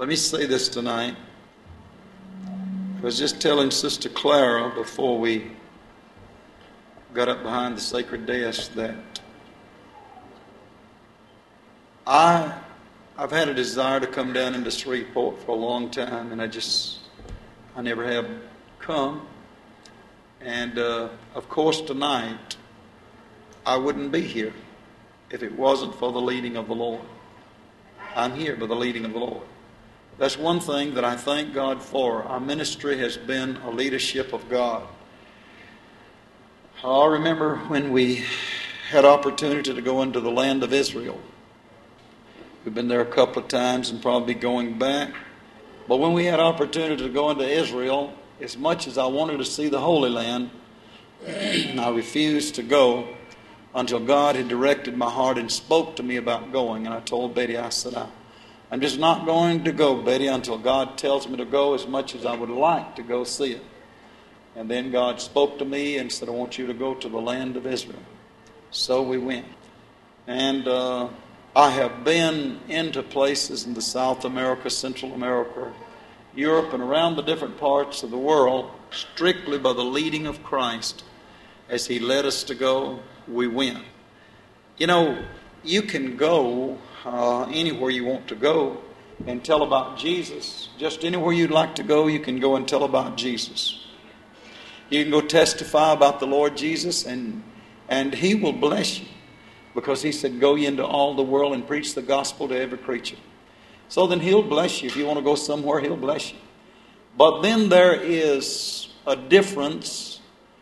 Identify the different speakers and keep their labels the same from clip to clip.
Speaker 1: Let me say this tonight. I was just telling Sister Clara before we got up behind the sacred desk that I've had a desire to come down into Shreveport for a long time, and I never have come. And of course tonight I wouldn't be here if it wasn't for the leading of the Lord. I'm here by the leading of the Lord. That's one thing that I thank God for. Our ministry has been a leadership of God. I remember when we had opportunity to go into the land of Israel. We've been there a couple of times and probably going back. But when we had opportunity to go into Israel, as much as I wanted to see the Holy Land, I refused to go until God had directed my heart and spoke to me about going. And I told Betty, I said, I'm just not going to go, Betty, until God tells me to go, as much as I would like to go see it. And then God spoke to me and said, I want you to go to the land of Israel. So we went. And I have been into places in the South America, Central America, Europe, and around the different parts of the world, strictly by the leading of Christ. As He led us to go, we went. You know, you can go anywhere you want to go and tell about Jesus. Just anywhere you'd like to go, you can go and tell about Jesus. You can go testify about the Lord Jesus, and He will bless you. Because He said, go ye into all the world and preach the gospel to every creature. So then He'll bless you. If you want to go somewhere, He'll bless you. But then there is a difference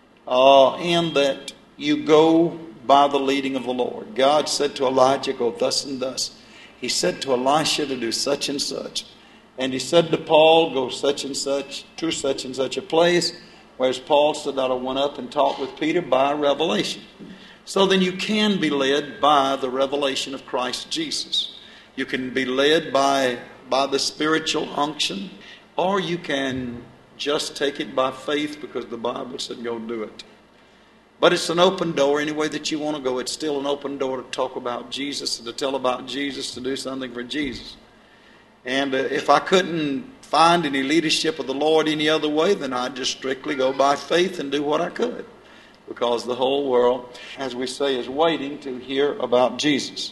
Speaker 1: in that you go by the leading of the Lord. God said to Elijah, go thus and thus. He said to Elisha to do such and such. And He said to Paul, go such and such, to such and such a place. Whereas Paul said, I went up and talked with Peter by revelation. So then you can be led by the revelation of Christ Jesus. You can be led by the spiritual unction, or you can just take it by faith because the Bible said go do it. But it's an open door any way that you want to go. It's still an open door to talk about Jesus, to tell about Jesus, to do something for Jesus. And if I couldn't find any leadership of the Lord any other way, then I'd just strictly go by faith and do what I could. Because the whole world, as we say, is waiting to hear about Jesus.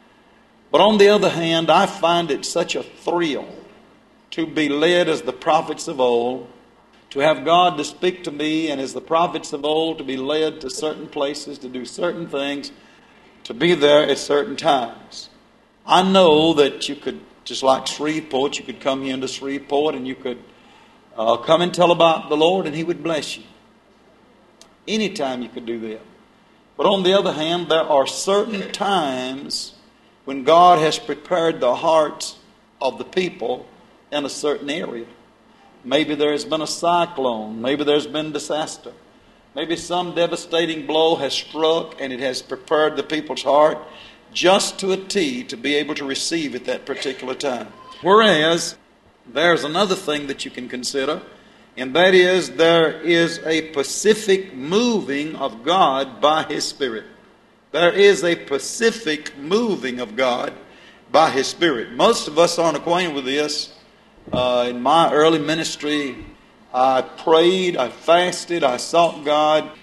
Speaker 1: But on the other hand, I find it such a thrill to be led as the prophets of old, to have God to speak to me, and as the prophets of old, to be led to certain places, to do certain things, to be there at certain times. I know that you could, just like Shreveport, you could come here into Shreveport and you could come and tell about the Lord and He would bless you. Anytime you could do that. But on the other hand, there are certain times when God has prepared the hearts of the people in a certain area. Maybe there has been a cyclone. Maybe there's been disaster. Maybe some devastating blow has struck and it has prepared the people's heart just to a T to be able to receive at that particular time. Whereas there's another thing that you can consider, and that is there is a specific moving of God by His Spirit. There is a specific moving of God by His Spirit. Most of us aren't acquainted with this. In my early ministry, I prayed, I fasted, I sought God.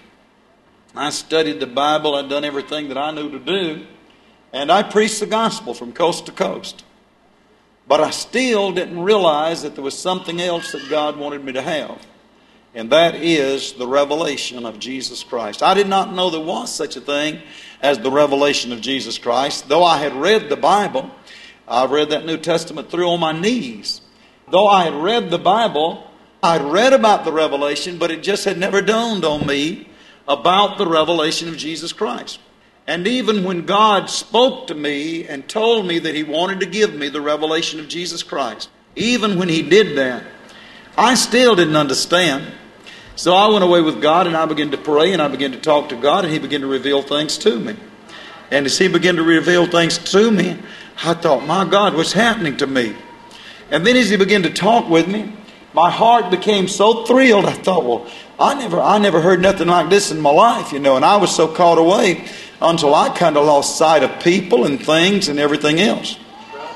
Speaker 1: I studied the Bible. I'd done everything that I knew to do. And I preached the gospel from coast to coast. But I still didn't realize that there was something else that God wanted me to have. And that is the revelation of Jesus Christ. I did not know there was such a thing as the revelation of Jesus Christ. Though I had read the Bible, I've read that New Testament through on my knees. Though I had read the Bible, I'd read about the revelation, but it just had never dawned on me about the revelation of Jesus Christ. And even when God spoke to me and told me that He wanted to give me the revelation of Jesus Christ, even when He did that, I still didn't understand. So I went away with God and I began to pray and I began to talk to God and He began to reveal things to me. And as He began to reveal things to me, I thought, my God, what's happening to me? And then as He began to talk with me, my heart became so thrilled. I thought, well, I never heard nothing like this in my life, and I was so caught away until I kind of lost sight of people and things and everything else.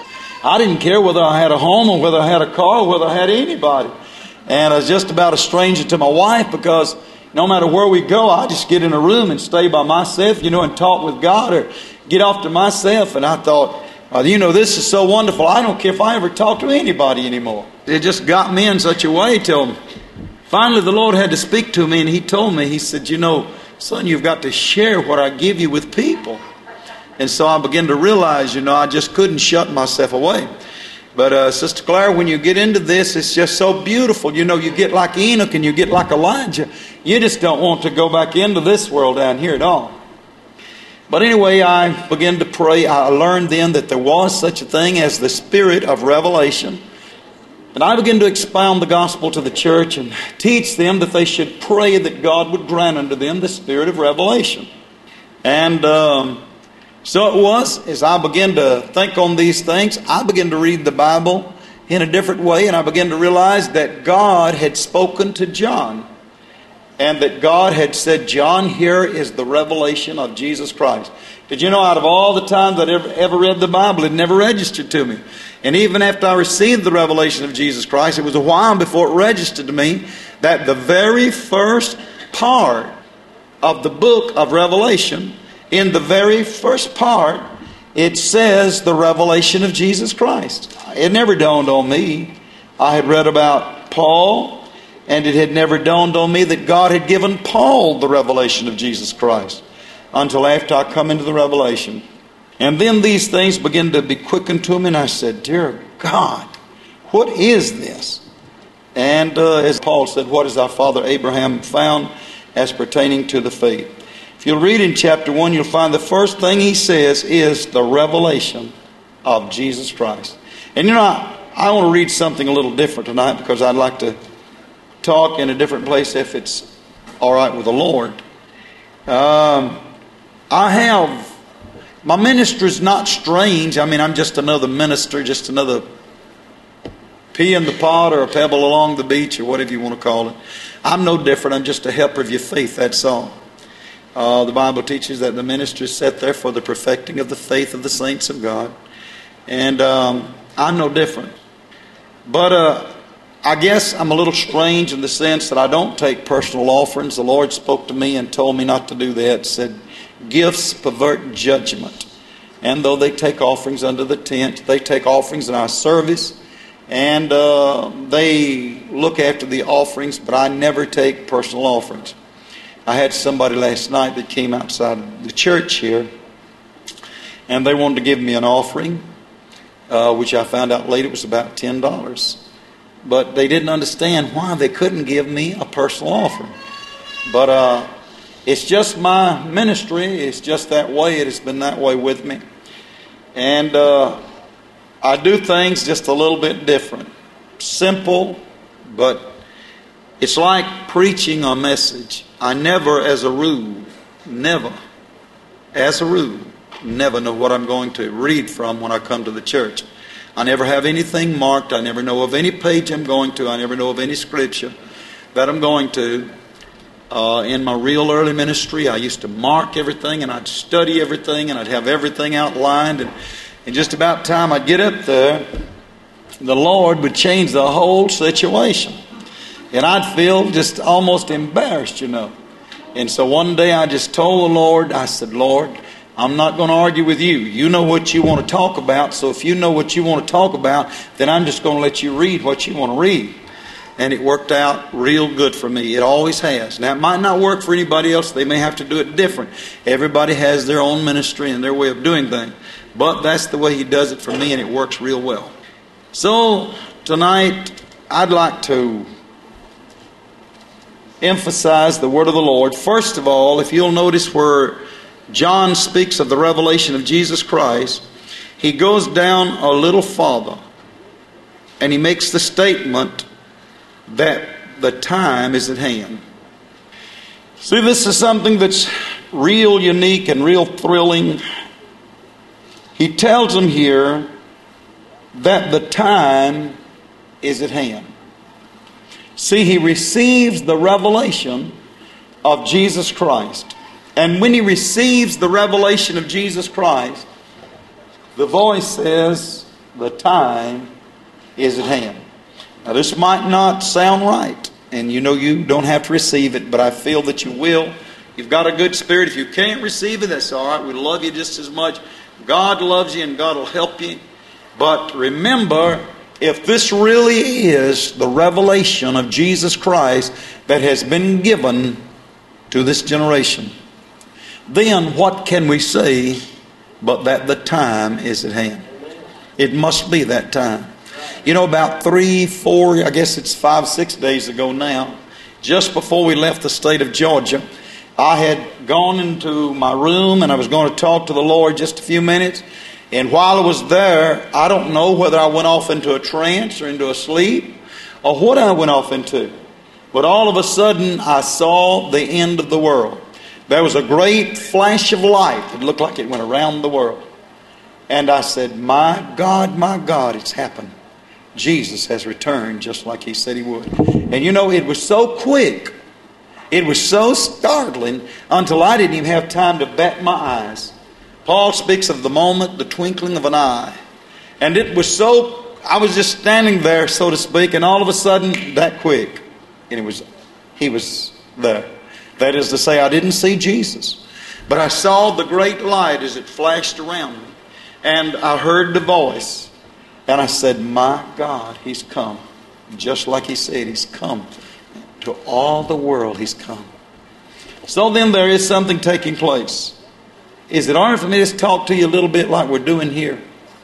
Speaker 1: I didn't care whether I had a home or whether I had a car or whether I had anybody. And I was just about a stranger to my wife, because no matter where we go, I just get in a room and stay by myself, and talk with God or get off to myself. And I thought, this is so wonderful. I don't care if I ever talk to anybody anymore. It just got me in such a way till finally the Lord had to speak to me, and He told me, He said, son, you've got to share what I give you with people. And so I began to realize, I just couldn't shut myself away. But Sister Claire, when you get into this, it's just so beautiful. You get like Enoch and you get like Elijah. You just don't want to go back into this world down here at all. But anyway, I began to pray. I learned then that there was such a thing as the spirit of revelation. And I began to expound the gospel to the church and teach them that they should pray that God would grant unto them the spirit of revelation. And so it was, as I began to think on these things, I began to read the Bible in a different way, and I began to realize that God had spoken to John, and that God had said, John, here is the revelation of Jesus Christ. Did you know, out of all the times that I ever read the Bible, it never registered to me. And even after I received the revelation of Jesus Christ, it was a while before it registered to me that the very first part of the book of Revelation, in the very first part, it says the revelation of Jesus Christ. It never dawned on me. I had read about Paul, and it had never dawned on me that God had given Paul the revelation of Jesus Christ until after I come into the revelation. And then these things began to be quickened to me, and I said, dear God, what is this? And as Paul said, what has our father Abraham found as pertaining to the faith? If you'll read in chapter 1, you'll find the first thing he says is the revelation of Jesus Christ. And I want to read something a little different tonight, because I'd like to talk in a different place if it's all right with the Lord. My ministry is not strange. I'm just another minister, just another pea in the pod or a pebble along the beach, or whatever you want to call it. I'm no different. I'm just a helper of your faith, that's all. The Bible teaches that the ministry is set there for the perfecting of the faith of the saints of God. And I'm no different. But I guess I'm a little strange in the sense that I don't take personal offerings. The Lord spoke to me and told me not to do that. Said, gifts pervert judgment. And though they take offerings under the tent, they take offerings in our service. And they look after the offerings, but I never take personal offerings. I had somebody last night that came outside the church here, and they wanted to give me an offering, which I found out later was about $10. But they didn't understand why they couldn't give me a personal offering. But it's just my ministry. It's just that way. It has been that way with me. And I do things just a little bit different. Simple, but it's like preaching a message. I never, as a rule, never know what I'm going to read from when I come to the church. I never have anything marked. I never know of any page I'm going to. I never know of any scripture that I'm going to. In my real early ministry, I used to mark everything, and I'd study everything, and I'd have everything outlined. And just about time I'd get up there, the Lord would change the whole situation. And I'd feel just almost embarrassed, And so one day I just told the Lord, I said, Lord, I'm not going to argue with you. You know what you want to talk about. So if you know what you want to talk about, then I'm just going to let you read what you want to read. And it worked out real good for me. It always has. Now, it might not work for anybody else. They may have to do it different. Everybody has their own ministry and their way of doing things. But that's the way He does it for me, and it works real well. So tonight, I'd like to emphasize the word of the Lord. First of all, if you'll notice where John speaks of the revelation of Jesus Christ, he goes down a little farther, and he makes the statement that the time is at hand. See, this is something that's real unique and real thrilling. He tells them here that the time is at hand. See, he receives the revelation of Jesus Christ. And when he receives the revelation of Jesus Christ, the voice says, the time is at hand. Now this might not sound right, and you know you don't have to receive it, but I feel that you will. You've got a good spirit. If you can't receive it, that's all right. We love you just as much. God loves you and God will help you. But remember, if this really is the revelation of Jesus Christ that has been given to this generation, then what can we say but that the time is at hand? It must be that time. You know, about 3, 4, I guess it's 5, 6 days ago now, just before we left the state of Georgia, I had gone into my room and I was going to talk to the Lord just a few minutes. And while I was there, I don't know whether I went off into a trance or into a sleep or what I went off into. But all of a sudden, I saw the end of the world. There was a great flash of light. It looked like it went around the world. And I said, my God, it's happened. Jesus has returned just like He said He would. And you know, it was so quick. It was so startling until I didn't even have time to bat my eyes. Paul speaks of the moment, the twinkling of an eye. And it was so, I was just standing there, so to speak, and all of a sudden, that quick. And He was there. That is to say, I didn't see Jesus. But I saw the great light as it flashed around me. And I heard the voice. And I said, my God, He's come. Just like He said, He's come. To all the world He's come. So then there is something taking place. Is it all right for me to talk to you a little bit like we're doing here?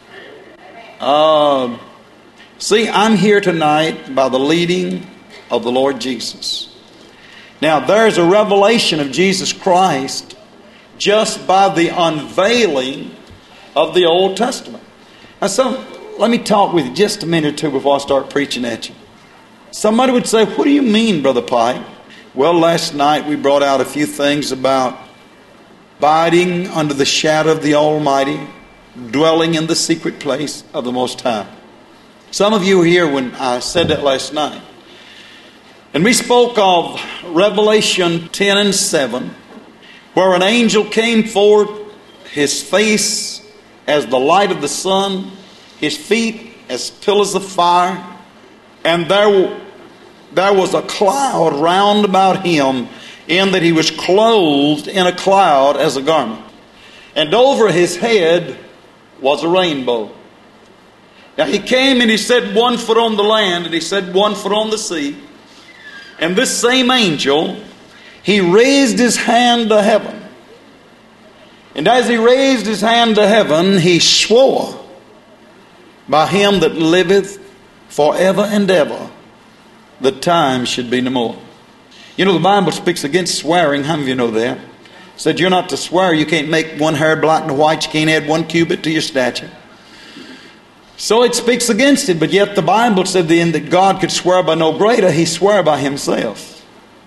Speaker 1: See, I'm here tonight by the leading of the Lord Jesus. Now, there's a revelation of Jesus Christ just by the unveiling of the Old Testament. Now, so let me talk with you just a minute or two before I start preaching at you. Somebody would say, what do you mean, Brother Pike? Well, last night we brought out a few things about abiding under the shadow of the Almighty, dwelling in the secret place of the Most High. Some of you were here when I said that last night. And we spoke of Revelation 10 and 7, where an angel came forth, his face as the light of the sun, his feet as pillars of fire, and there was a cloud round about him, in that he was clothed in a cloud as a garment. And over his head was a rainbow. Now he came and he said 1 foot on the land, and he said 1 foot on the sea. And this same angel, he raised his hand to heaven. And as he raised his hand to heaven, he swore by Him that liveth forever and ever, the time should be no more. You know, the Bible speaks against swearing. How many of you know that? It said you're not to swear. You can't make one hair black and white. You can't add 1 cubit to your stature. So it speaks against it. But yet the Bible said then that God could swear by no greater. He swore by Himself.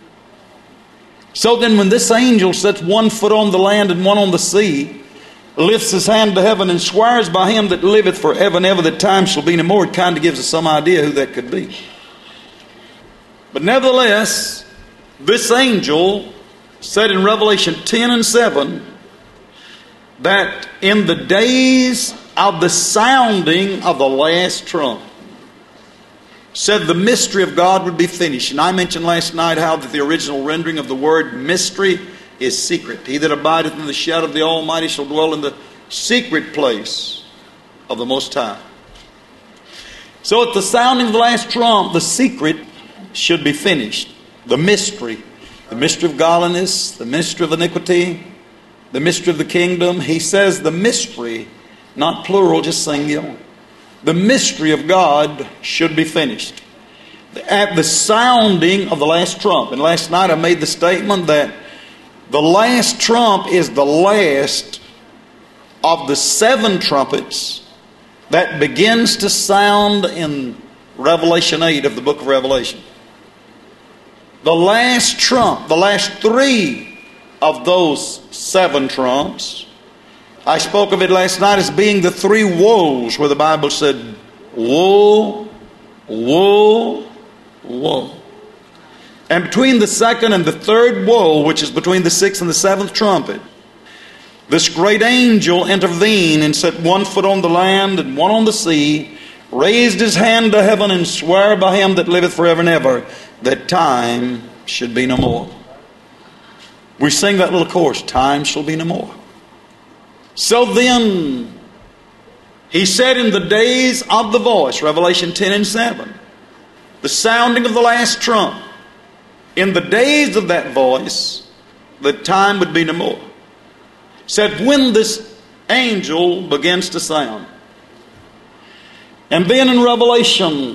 Speaker 1: So then when this angel sets 1 foot on the land and 1 on the sea, lifts his hand to heaven and swears by Him that liveth forever and ever, that time shall be no more, it kind of gives us some idea who that could be. But nevertheless, this angel said in Revelation 10 and 7 that in the days of the sounding of the last trump, said the mystery of God would be finished. And I mentioned last night how that the original rendering of the word mystery is secret. He that abideth in the shadow of the Almighty shall dwell in the secret place of the Most High. So at the sounding of the last trump, the secret should be finished. The mystery of godliness, the mystery of iniquity, the mystery of the kingdom. He says the mystery, not plural, just singular. The mystery of God should be finished at the sounding of the last trump. And last night I made the statement that the last trump is the last of the 7 trumpets that begins to sound in Revelation 8 of the book of Revelation. The last trump, the last 3 of those 7 trumps, I spoke of it last night as being the 3 woes, where the Bible said, woe, woe, woe. And between the second and the third woe, which is between the 6th and the 7th trumpet, this great angel intervened and set one foot on the land and one on the sea, raised his hand to heaven and sware by him that liveth forever and ever, that time should be no more. We sing that little chorus, time shall be no more. So then, he said in the days of the voice, Revelation 10 and 7, the sounding of the last trump, in the days of that voice, the time would be no more. Said when this angel begins to sound. And then in Revelation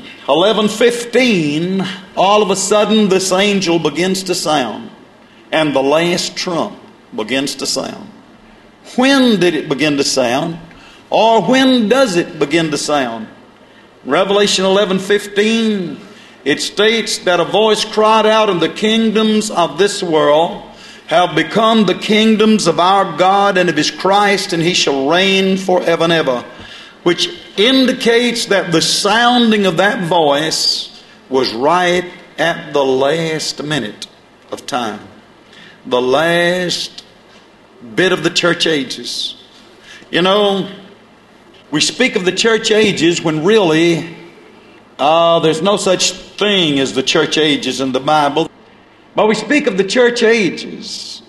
Speaker 1: 11:15, all of a sudden this angel begins to sound. And the last trump begins to sound. When did it begin to sound? Or when does it begin to sound? Revelation 11:15, it states that a voice cried out, and the kingdoms of this world have become the kingdoms of our God and of his Christ, and he shall reign forever and ever. Which indicates that the sounding of that voice was right at the last minute of time. The last bit of the church ages. You know, we speak of the church ages when really there's no such thing as the church ages in the Bible. But we speak of the church ages.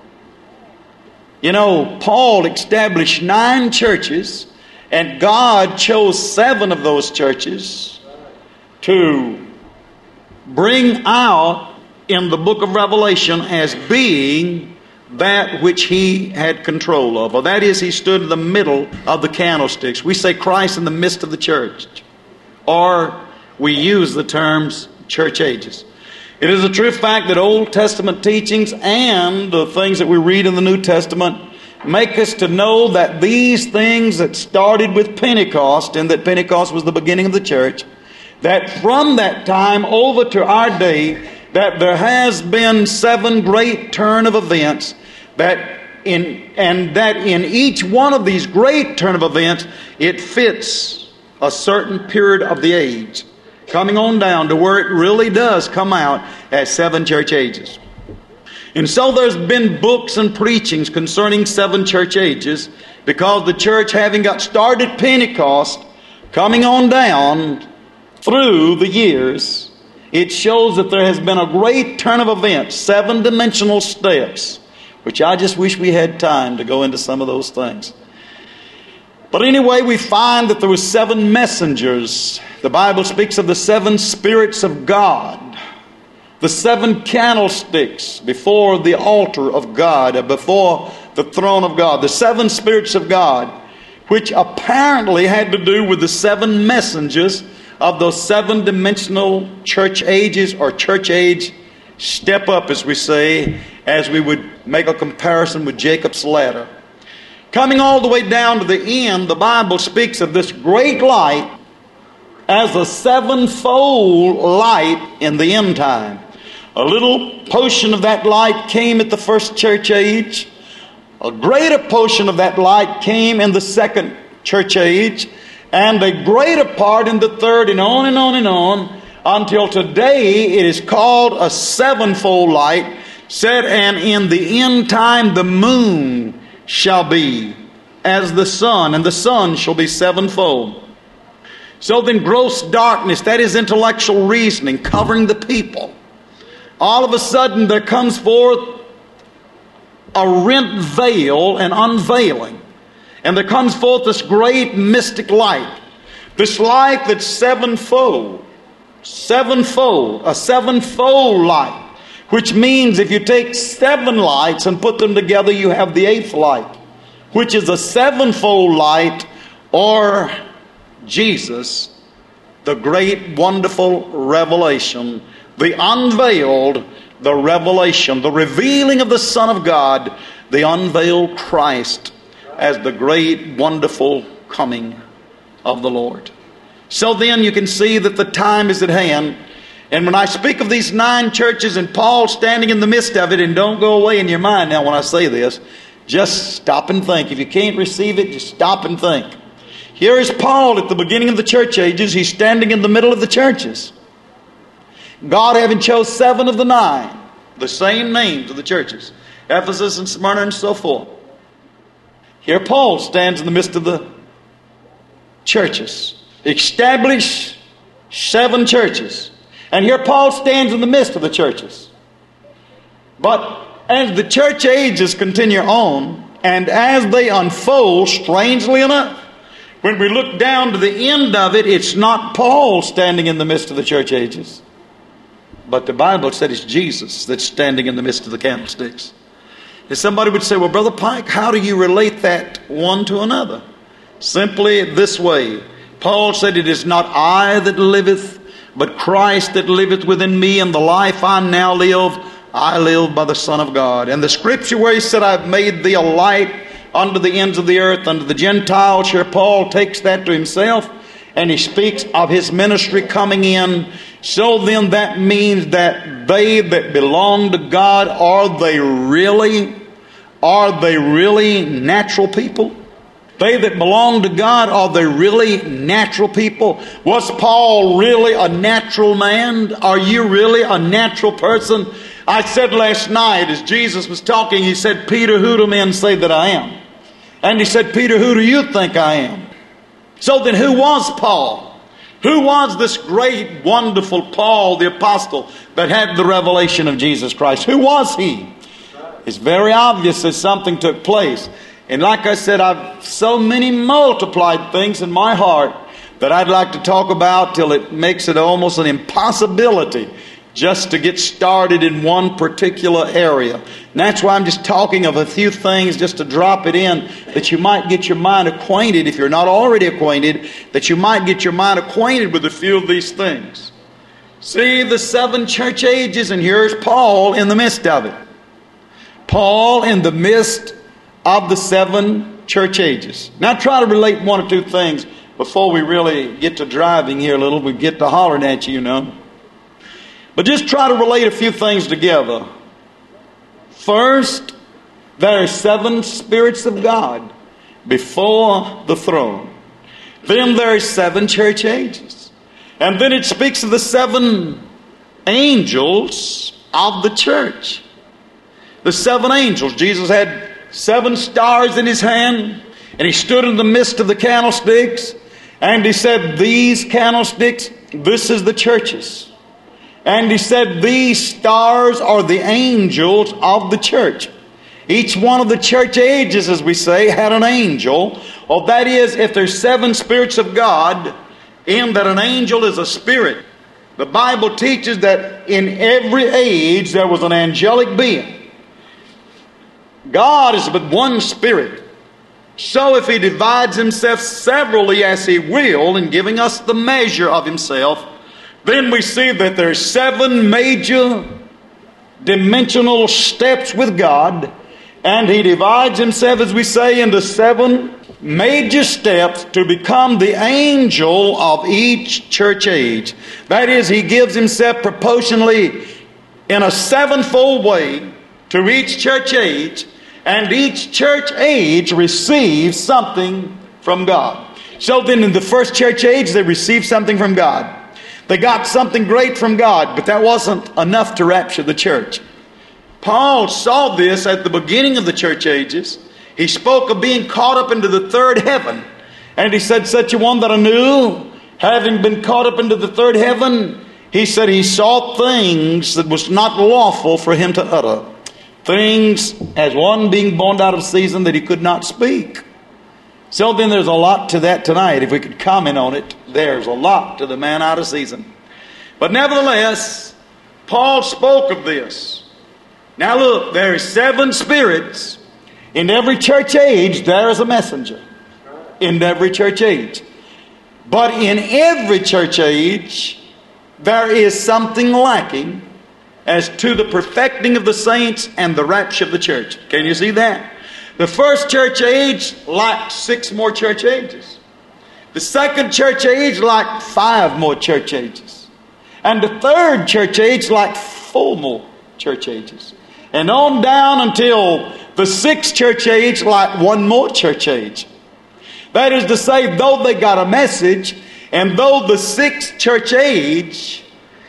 Speaker 1: You know, Paul established 9 churches, and God chose 7 of those churches to bring out in the book of Revelation as being that which he had control of. Or that is, he stood in the middle of the candlesticks. We say Christ in the midst of the church. Or we use the terms church ages. It is a true fact that Old Testament teachings and the things that we read in the New Testament make us to know that these things that started with Pentecost, and that Pentecost was the beginning of the church, that from that time over to our day, that there has been 7 great turn of events, that in each one of these great turn of events, it fits a certain period of the age, coming on down to where it really does come out as 7 church ages. And so there's been books and preachings concerning 7 church ages, because the church, having got started Pentecost, coming on down through the years, it shows that there has been a great turn of events, 7 dimensional steps, which I just wish we had time to go into some of those things. But anyway, we find that there were 7 messengers. The Bible speaks of the 7 spirits of God, the 7 candlesticks before the altar of God, before the throne of God, the 7 spirits of God, which apparently had to do with the 7 messengers of those 7-dimensional church ages, or church age step up, as we say, as we would make a comparison with Jacob's ladder. Coming all the way down to the end, the Bible speaks of this great light as a 7-fold light in the end time. A little portion of that light came at the first church age. A greater portion of that light came in the second church age. And a greater part in the third, and on and on and on, until today it is called a 7-fold light. Said, and in the end time the moon shall be as the sun, and the sun shall be 7-fold. So then gross darkness, that is intellectual reasoning, covering the people. All of a sudden there comes forth a rent veil and unveiling. And there comes forth this great mystic light. This light that's 7-fold. 7-fold. A 7-fold light. Which means if you take 7 lights and put them together, you have the 8th light, which is a 7-fold light, or Jesus, the great wonderful revelation, the unveiled, the revelation, the revealing of the Son of God, the unveiled Christ, as the great wonderful coming of the Lord. So then you can see that the time is at hand. And when I speak of these 9 churches and Paul standing in the midst of it, and don't go away in your mind now when I say this, just stop and think. If you can't receive it, just stop and think. Here is Paul at the beginning of the church ages. He's standing in the middle of the churches. God having chose 7 of the 9, the same names of the churches, Ephesus and Smyrna and so forth. Here Paul stands in the midst of the churches. Establish 7 churches. And here Paul stands in the midst of the churches. But as the church ages continue on, and as they unfold, strangely enough, when we look down to the end of it, it's not Paul standing in the midst of the church ages. But the Bible said it's Jesus that's standing in the midst of the candlesticks. If somebody would say, well, Brother Pike, how do you relate that one to another? Simply this way. Paul said, it is not I that liveth, but Christ that liveth within me, and the life I now live, I live by the Son of God. And the scripture where he said, I've made thee a light unto the ends of the earth, unto the Gentiles, here Paul takes that to himself, and he speaks of his ministry coming in. So then that means that they that belong to God, are they really natural people? They that belong to God, are they really natural people? Was Paul really a natural man? Are you really a natural person? I said last night as Jesus was talking, he said, Peter, who do men say that I am? And he said, Peter, who do you think I am? So then who was Paul? Who was this great, wonderful Paul, the apostle, that had the revelation of Jesus Christ? Who was he? It's very obvious that something took place. And like I said, I've so many multiplied things in my heart that I'd like to talk about till it makes it almost an impossibility just to get started in one particular area. And that's why I'm just talking of a few things just to drop it in, that you might get your mind acquainted, if you're not already acquainted, that you might get your mind acquainted with a few of these things. See the 7 church ages, and here's Paul in the midst of it. Paul in the midst of the 7 church ages. Now try to relate 1 or 2 things before we really get to driving here a little. We get to hollering at you, you know. But just try to relate a few things together. First, there are 7 spirits of God before the throne. Then there are 7 church ages. And then it speaks of the 7 angels of the church. The 7 angels. Jesus had 7 stars in his hand, and he stood in the midst of the candlesticks, and he said, these candlesticks, this is the churches. And he said, these stars are the angels of the church. Each one of the church ages, as we say, had an angel. Well, that is, if there's 7 spirits of God, in that an angel is a spirit. The Bible teaches that in every age there was an angelic being. God is but one spirit. So if he divides himself severally as he will in giving us the measure of himself, then we see that there are 7 major dimensional steps with God, and he divides himself, as we say, into 7 major steps to become the angel of each church age. That is, he gives himself proportionally in a 7-fold way to each church age, and each church age receives something from God. So then in the first church age, they received something from God. They got something great from God, but that wasn't enough to rapture the church. Paul saw this at the beginning of the church ages. He spoke of being caught up into the 3rd heaven. And he said, such a one that I knew, having been caught up into the 3rd heaven, he said he saw things that was not lawful for him to utter. Things as one being born out of season that he could not speak. So then there's a lot to that tonight. If we could comment on it, there's a lot to the man out of season. But nevertheless, Paul spoke of this. Now look, there are 7 spirits. In every church age, there is a messenger. In every church age. But in every church age, there is something lacking as to the perfecting of the saints and the rapture of the church. Can you see that? The first church age lacked 6 more church ages. The second church age lacked 5 more church ages. And the third church age lacked 4 more church ages. And on down until the 6th church age lacked 1 more church age. That is to say, though they got a message, and though the 6th church age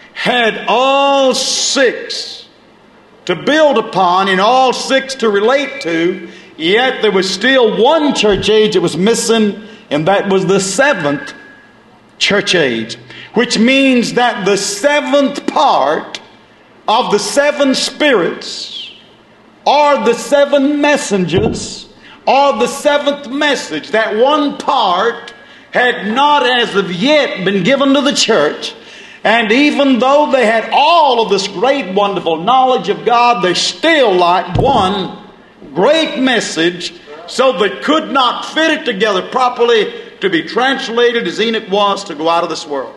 Speaker 1: had all 6 to build upon and all 6 to relate to, Yet there was still one church age that was missing, and that was the seventh church age, which means that the seventh part of the seven spirits, or the seven messengers, or the seventh message, that one part had not as of yet been given to the church. And even though they had all of this great, wonderful knowledge of God, they still lacked one great message, so they could not fit it together properly to be translated as Enoch was to go out of this world.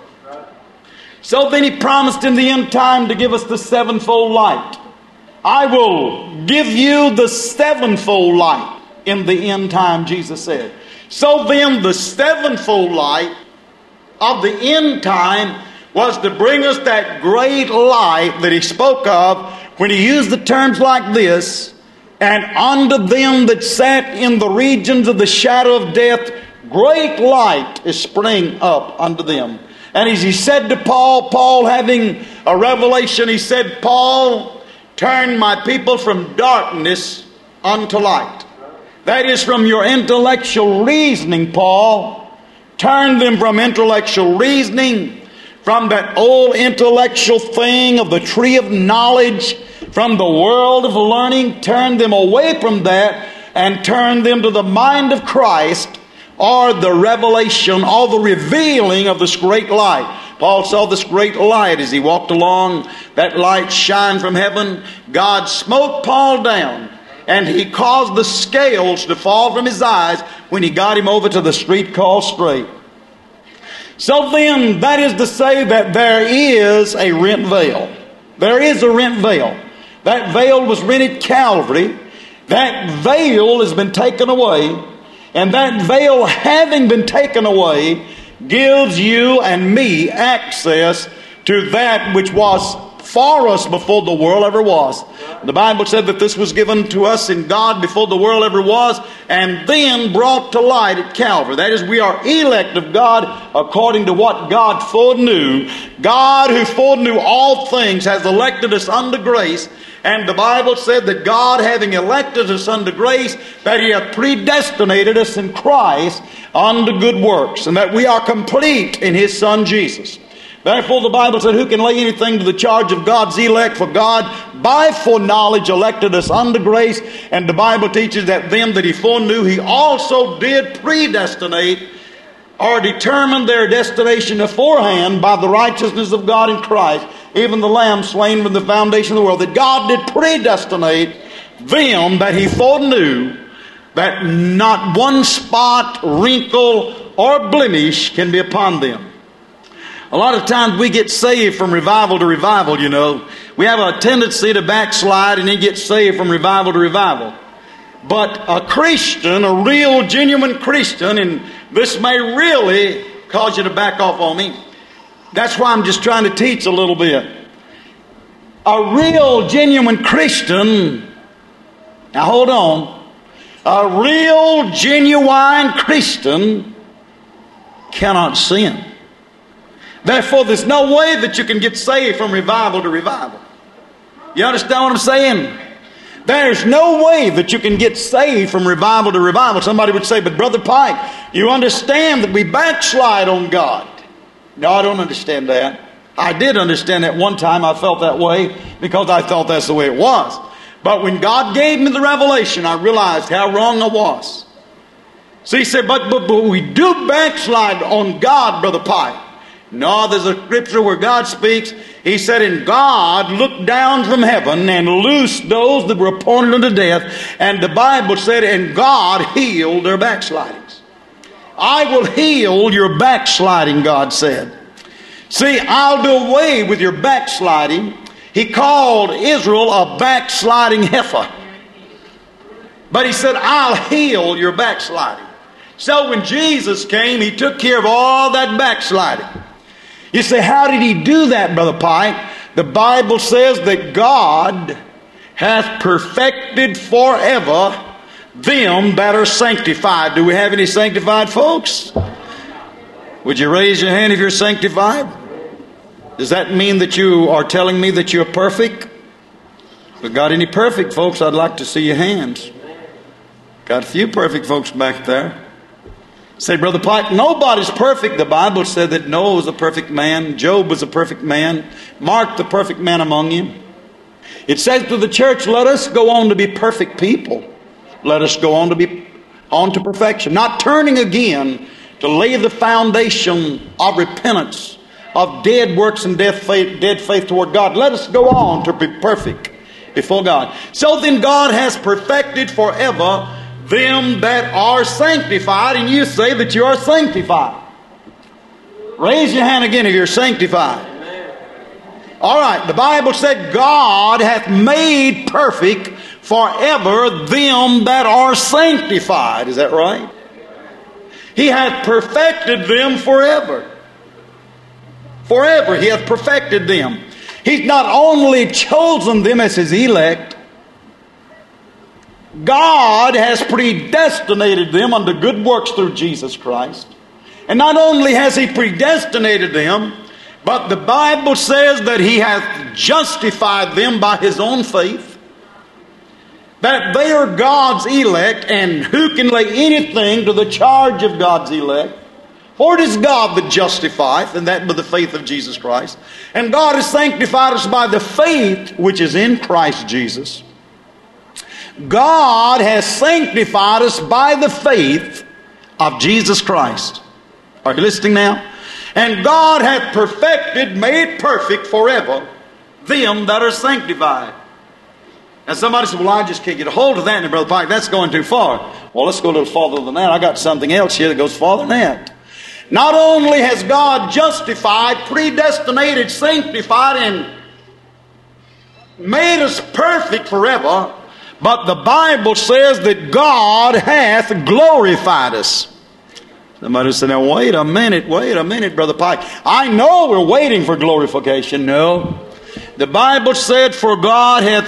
Speaker 1: So then he promised in the end time to give us the sevenfold light. I will give you the sevenfold light in the end time, Jesus said. So then the sevenfold light of the end time was to bring us that great light that he spoke of when he used the terms like this, and unto them that sat in the regions of the shadow of death, great light is spring up unto them. And as he said to Paul having a revelation, he said, Paul, turn my people from darkness unto light. That is from your intellectual reasoning, Paul. Turn them from intellectual reasoning, from that old intellectual thing of the tree of knowledge, from the world of learning. Turn them away from that and turn them to the mind of Christ, or the revelation, or the revealing of this great light. Paul saw this great light as he walked along. That light shined from heaven. God smote Paul down, and he caused the scales to fall from his eyes when he got him over to the street called Straight. So then, that is to say that there is a rent veil. There is a rent veil. That veil was rent at Calvary. That veil has been taken away. And that veil, having been taken away, gives you and me access to that which was for us before the world ever was. The Bible said that this was given to us in God before the world ever was, and then brought to light at Calvary. That is, we are elect of God according to what God foreknew. God, who foreknew all things, has elected us unto grace. And the Bible said that God, having elected us unto grace, that He hath predestinated us in Christ unto good works, and that we are complete in His Son Jesus. Therefore the Bible said, who can lay anything to the charge of God's elect? For God by foreknowledge elected us unto grace. And the Bible teaches that them that He foreknew, He also did predestinate, or determine their destination beforehand by the righteousness of God in Christ, even the Lamb slain from the foundation of the world. That God did predestinate them that He foreknew, that not one spot, wrinkle, or blemish can be upon them. A lot of times we get saved from revival to revival, you know. We have a tendency to backslide and then get saved from revival to revival. But a Christian, a real, genuine Christian, and this may really cause you to back off on me. That's why I'm just trying to teach a little bit. A real, genuine Christian, now hold on, a real, genuine Christian cannot sin. Therefore, there's no way that you can get saved from revival to revival. You understand what I'm saying? There's no way that you can get saved from revival to revival. Somebody would say, but Brother Pike, you understand that we backslide on God. No, I don't understand that. I did understand that one time. I felt that way because I thought that's the way it was. But when God gave me the revelation, I realized how wrong I was. So he said, but we do backslide on God, Brother Pike. No, there's a scripture where God speaks. He said, and God looked down from heaven and loosed those that were appointed unto death. And the Bible said, and God healed their backslidings. I will heal your backsliding, God said. See, I'll do away with your backsliding. He called Israel a backsliding heifer. But He said, I'll heal your backsliding. So when Jesus came, He took care of all that backsliding. You say, how did He do that, Brother Pike? The Bible says that God hath perfected forever them that are sanctified. Do we have any sanctified folks? Would you raise your hand if you're sanctified? Does that mean that you are telling me that you're perfect? If we got any perfect folks, I'd like to see your hands. Got a few perfect folks back there. Say, Brother Pike, nobody's perfect. The Bible said that Noah was a perfect man. Job was a perfect man. Mark, the perfect man among you. It says to the church, let us go on to be perfect people. Let us go on to perfection. Not turning again to lay the foundation of repentance, of dead works and dead faith toward God. Let us go on to be perfect before God. So then God has perfected forever them that are sanctified, and you say that you are sanctified. Raise your hand again if you're sanctified. All right, the Bible said God hath made perfect forever them that are sanctified. Is that right? He hath perfected them forever. Forever He hath perfected them. He's not only chosen them as His elect, God has predestinated them unto good works through Jesus Christ. And not only has He predestinated them, but the Bible says that He hath justified them by His own faith. That they are God's elect, and who can lay anything to the charge of God's elect? For it is God that justifieth, and that by the faith of Jesus Christ. And God has sanctified us by the faith which is in Christ Jesus. God has sanctified us by the faith of Jesus Christ. Are you listening now? And God hath perfected, made perfect forever, them that are sanctified. And somebody said, well, I just can't get a hold of that, and Brother Pike, that's going too far. Well, let's go a little farther than that. I got something else here that goes farther than that. Not only has God justified, predestinated, sanctified, and made us perfect forever, but the Bible says that God hath glorified us. Somebody said, now wait a minute, Brother Pike. I know we're waiting for glorification. No. The Bible said, for God hath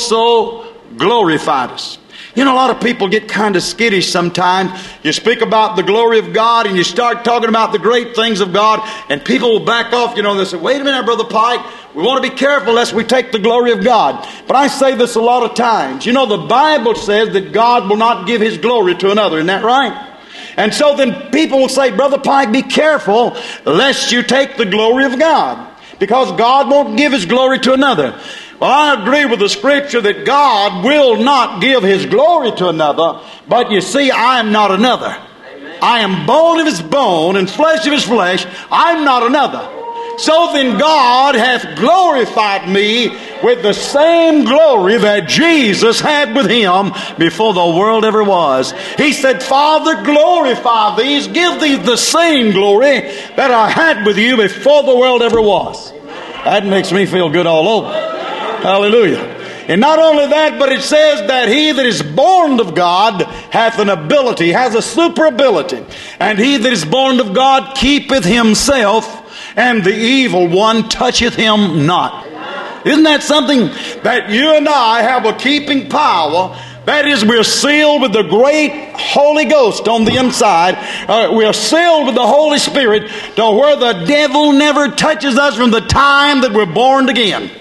Speaker 1: also glorified us. You know, a lot of people get kind of skittish sometimes. You speak about the glory of God and you start talking about the great things of God, and people will back off. You know, they say, wait a minute, Brother Pike. We want to be careful lest we take the glory of God. But I say this a lot of times. You know, the Bible says that God will not give His glory to another. Isn't that right? And so then people will say, Brother Pike, be careful lest you take the glory of God, because God won't give His glory to another. Well, I agree with the Scripture that God will not give His glory to another, but you see, I am not another. Amen. I am bone of His bone and flesh of His flesh. I'm not another. So then God hath glorified me with the same glory that Jesus had with Him before the world ever was. He said, Father, glorify these, give these the same glory that I had with you before the world ever was. That makes me feel good all over. Hallelujah. And not only that, but it says that he that is born of God hath an ability, has a super ability. And he that is born of God keepeth himself, and the evil one toucheth him not. Isn't that something? That you and I have a keeping power. That is, we're sealed with the great Holy Ghost on the inside. We're sealed with the Holy Spirit to where the devil never touches us from the time that we're born again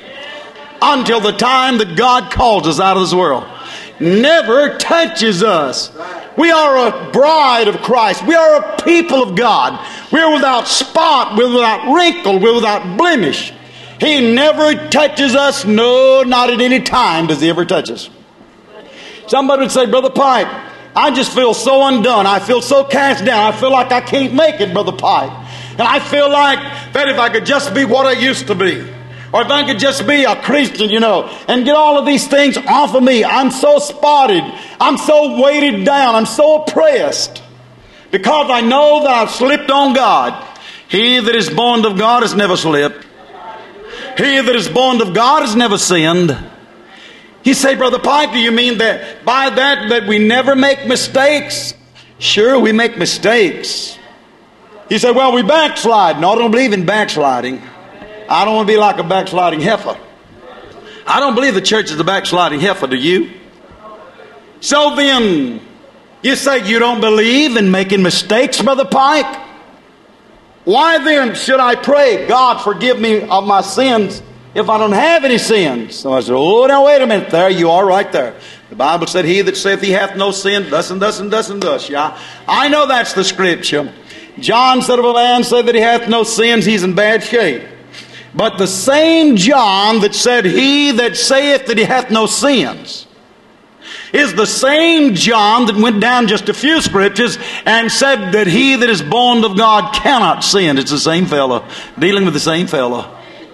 Speaker 1: until the time that God calls us out of this world. Never touches us. We are a bride of Christ. We are a people of God. We're without spot. We're without wrinkle. We're without blemish. He never touches us. No, not at any time does He ever touch us. Somebody would say, Brother Pike, I just feel so undone. I feel so cast down. I feel like I can't make it, Brother Pike. And I feel like that if I could just be what I used to be, or if I could just be a Christian, you know, and get all of these things off of me. I'm so spotted. I'm so weighted down. I'm so oppressed because I know that I've slipped on God. He that is born of God has never slipped. He that is born of God has never sinned. You say, Brother Pike, do you mean that by that we never make mistakes? Sure, we make mistakes. You say, well, we backslide. No, I don't believe in backsliding. I don't want to be like a backsliding heifer. I don't believe the church is a backsliding heifer, do you? So then, you say you don't believe in making mistakes, Brother Pike? Why then should I pray, God, forgive me of my sins if I don't have any sins? So I said, oh, now wait a minute there. You are right there. The Bible said, he that saith he hath no sin, thus and thus and thus and thus. Yeah, I know that's the Scripture. John said of a man said that he hath no sins, he's in bad shape. But the same John that said, he that saith that he hath no sins, is the same John that went down just a few scriptures and said that he that is born of God cannot sin. It's the same fellow, dealing with the same fellow.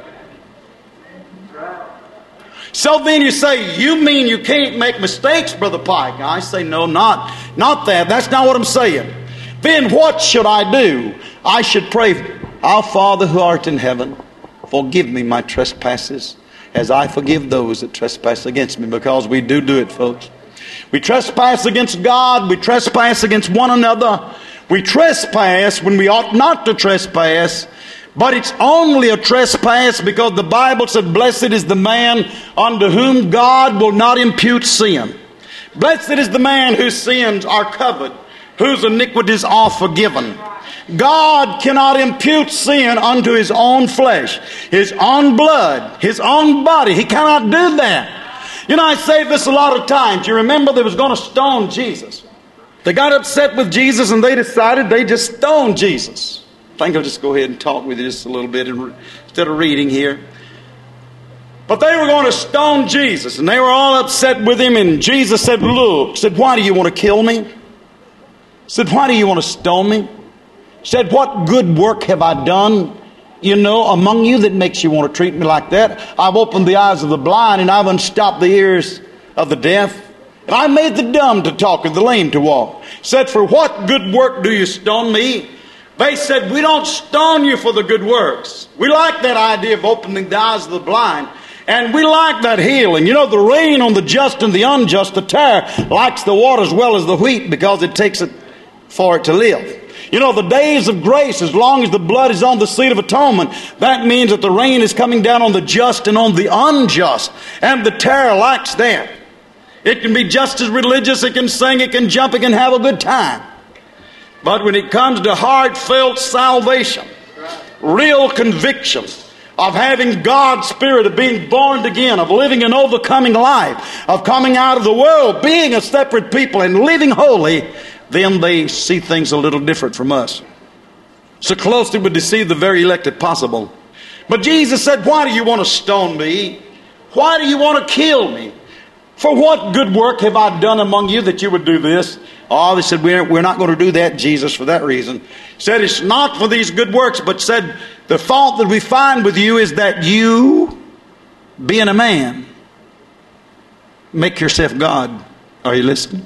Speaker 1: So then you say, you mean you can't make mistakes, Brother Pike? I say, no, not that. That's not what I'm saying. Then what should I do? I should pray, Our Father who art in heaven, forgive me my trespasses as I forgive those that trespass against me. Because we do it, folks. We trespass against God. We trespass against one another. We trespass when we ought not to trespass. But it's only a trespass because the Bible said, blessed is the man unto whom God will not impute sin. Blessed is the man whose sins are covered, whose iniquities are forgiven. God cannot impute sin unto his own flesh, his own blood, his own body. He cannot do that. You know, I say this a lot of times. You remember they was going to stone Jesus. They got upset with Jesus and they decided they just stoned Jesus. I think I'll just go ahead and talk with you just a little bit instead of reading here. But they were going to stone Jesus, and they were all upset with him, and Jesus said, look, said, why do you want to kill me? Said, why do you want to stone me? Said, what good work have I done, among you that makes you want to treat me like that? I've opened the eyes of the blind, and I've unstopped the ears of the deaf. And I made the dumb to talk and the lame to walk. Said, for what good work do you stone me? They said, we don't stone you for the good works. We like that idea of opening the eyes of the blind. And we like that healing. The rain on the just and the unjust, the tare likes the water as well as the wheat because it takes it for it to live. The days of grace, as long as the blood is on the seat of atonement, that means that the rain is coming down on the just and on the unjust. And the tare likes that. It can be just as religious, it can sing, it can jump, it can have a good time. But when it comes to heartfelt salvation, real conviction of having God's Spirit, of being born again, of living an overcoming life, of coming out of the world, being a separate people and living holy, then they see things a little different from us. So closely would deceive the very elect if possible. But Jesus said, why do you want to stone me? Why do you want to kill me? For what good work have I done among you that you would do this? Oh, they said, we're not going to do that, Jesus, for that reason. Said, it's not for these good works, but said, the fault that we find with you is that you, being a man, make yourself God. Are you listening?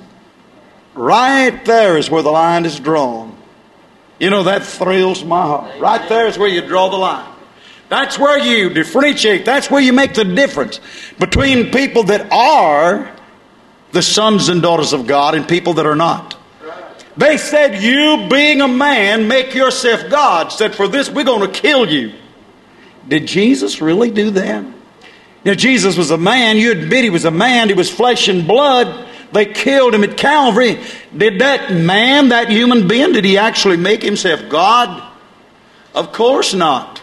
Speaker 1: Right there is where the line is drawn. That thrills my heart. Right there is where you draw the line. That's where you differentiate. That's where you make the difference between people that are the sons and daughters of God and people that are not. They said, you being a man, make yourself God. Said, for this we're going to kill you. Did Jesus really do that? Jesus was a man. You admit he was a man. He was flesh and blood. They killed him at Calvary. Did that man, that human being, did he actually make himself God? Of course not.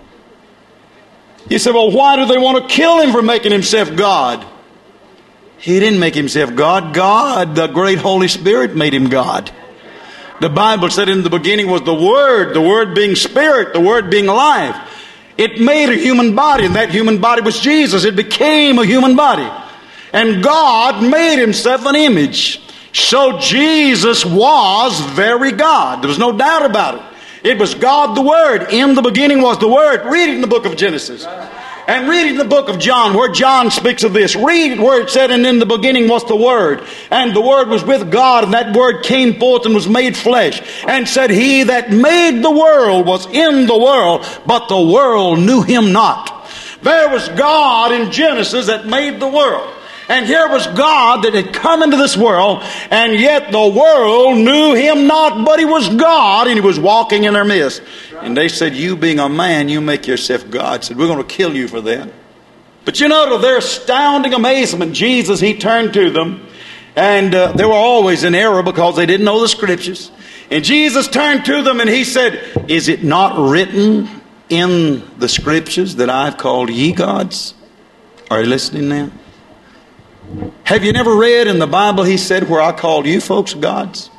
Speaker 1: You say, well, why do they want to kill him for making himself God? He didn't make himself God. God, the great Holy Spirit, made him God. The Bible said in the beginning was the Word being Spirit, the Word being life. It made a human body, and that human body was Jesus. It became a human body. And God made himself an image. So Jesus was very God. There was no doubt about it. It was God the Word. In the beginning was the Word. Read it in the book of Genesis. And read it in the book of John where John speaks of this. Read it where it said, and in the beginning was the Word. And the Word was with God, and that Word came forth and was made flesh. And said, he that made the world was in the world, but the world knew him not. There was God in Genesis that made the world. And here was God that had come into this world, and yet the world knew him not, but he was God, and he was walking in their midst. And they said, you being a man, you make yourself God. Said, we're going to kill you for that. But to their astounding amazement, Jesus, he turned to them, and they were always in error because they didn't know the Scriptures. And Jesus turned to them and he said, is it not written in the Scriptures that I've called ye gods? Are you listening now? Have you never read in the Bible, he said, where I called you folks gods?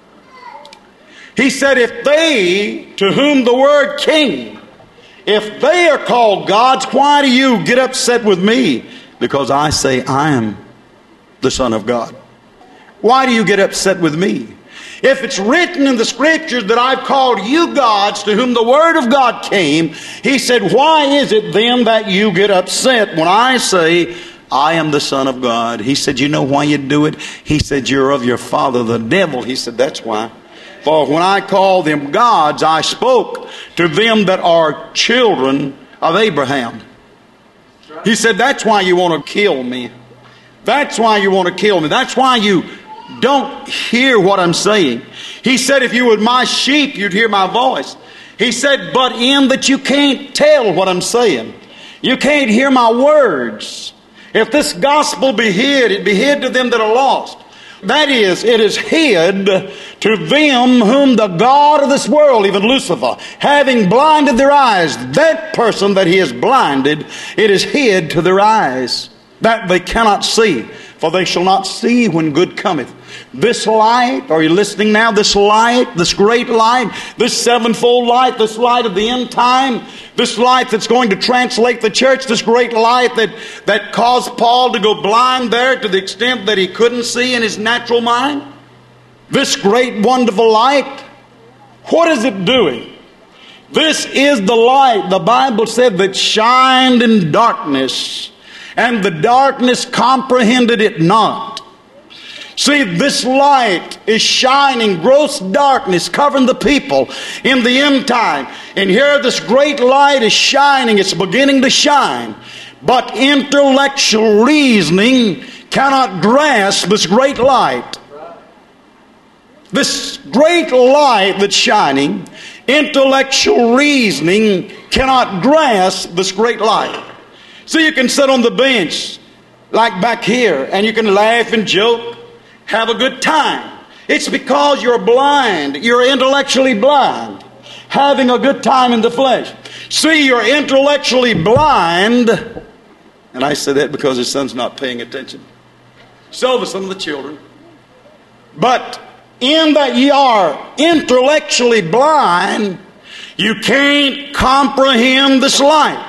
Speaker 1: He said, if they, to whom the word came, if they are called gods, why do you get upset with me? Because I say I am the Son of God. Why do you get upset with me? If it's written in the Scriptures that I've called you gods to whom the Word of God came, he said, why is it then that you get upset when I say I am the Son of God? He said, you know why you do it? He said, you're of your father the devil. He said, that's why. For when I called them gods, I spoke to them that are children of Abraham. He said, that's why you want to kill me. That's why you want to kill me. That's why you don't hear what I'm saying. He said, if you were my sheep, you'd hear my voice. He said, but in that you can't tell what I'm saying. You can't hear my words. If this gospel be hid, it be hid to them that are lost. That is, it is hid to them whom the God of this world, even Lucifer, having blinded their eyes, that person that he has blinded, it is hid to their eyes, that they cannot see. For they shall not see when good cometh. This light, are you listening now? This light, this great light, this sevenfold light, this light of the end time, this light that's going to translate the church, this great light that caused Paul to go blind there to the extent that he couldn't see in his natural mind. This great wonderful light, what is it doing? This is the light, the Bible said, that shined in darkness, and the darkness comprehended it not. See, this light is shining, gross darkness covering the people in the end time. And here this great light is shining, it's beginning to shine. But intellectual reasoning cannot grasp this great light. This great light that's shining, intellectual reasoning cannot grasp this great light. So you can sit on the bench like back here and you can laugh and joke, have a good time. It's because you're blind. You're intellectually blind, having a good time in the flesh. See, you're intellectually blind. And I say that because his son's not paying attention. So do some of the children. But in that ye are intellectually blind, you can't comprehend this light.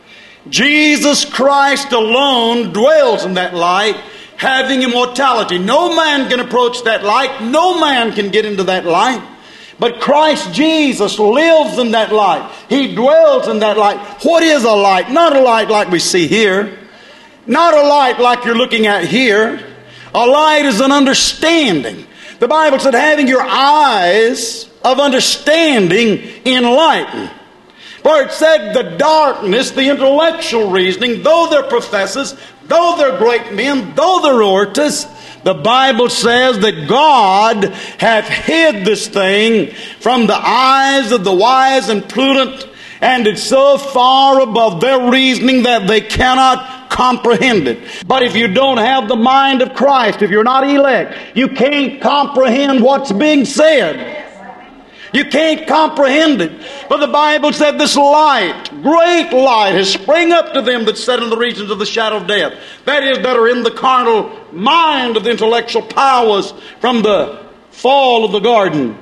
Speaker 1: Jesus Christ alone dwells in that light, having immortality. No man can approach that light. No man can get into that light. But Christ Jesus lives in that light. He dwells in that light. What is a light? Not a light like we see here. Not a light like you're looking at here. A light is an understanding. The Bible said, having your eyes of understanding enlightened. For it said the darkness, the intellectual reasoning, though they're professors, though they're great men, though they're orators, the Bible says that God hath hid this thing from the eyes of the wise and prudent, and it's so far above their reasoning that they cannot comprehend it. But if you don't have the mind of Christ, if you're not elect, you can't comprehend what's being said. You can't comprehend it. But the Bible said this light, great light, has sprung up to them that sit in the regions of the shadow of death. That is, that are in the carnal mind of the intellectual powers from the fall of the garden.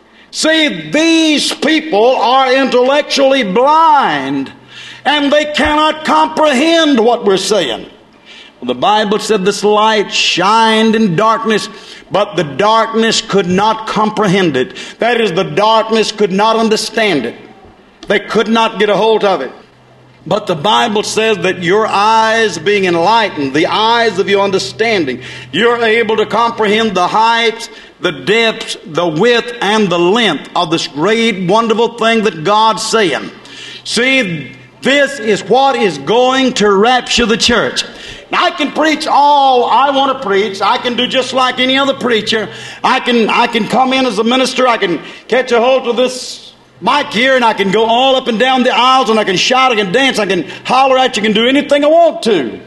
Speaker 1: See, these people are intellectually blind, and they cannot comprehend what we're saying. Well, the Bible said this light shined in darkness, but the darkness could not comprehend it. That is, the darkness could not understand it. They could not get a hold of it. But the Bible says that your eyes being enlightened, the eyes of your understanding, you're able to comprehend the heights, the depths, the width, and the length of this great, wonderful thing that God's saying. See, this is what is going to rapture the church. Now, I can preach all I want to preach. I can do just like any other preacher. I can come in as a minister. I can catch a hold of this mic here, and I can go all up and down the aisles, and I can shout, I can dance, I can holler at you, I can do anything I want to.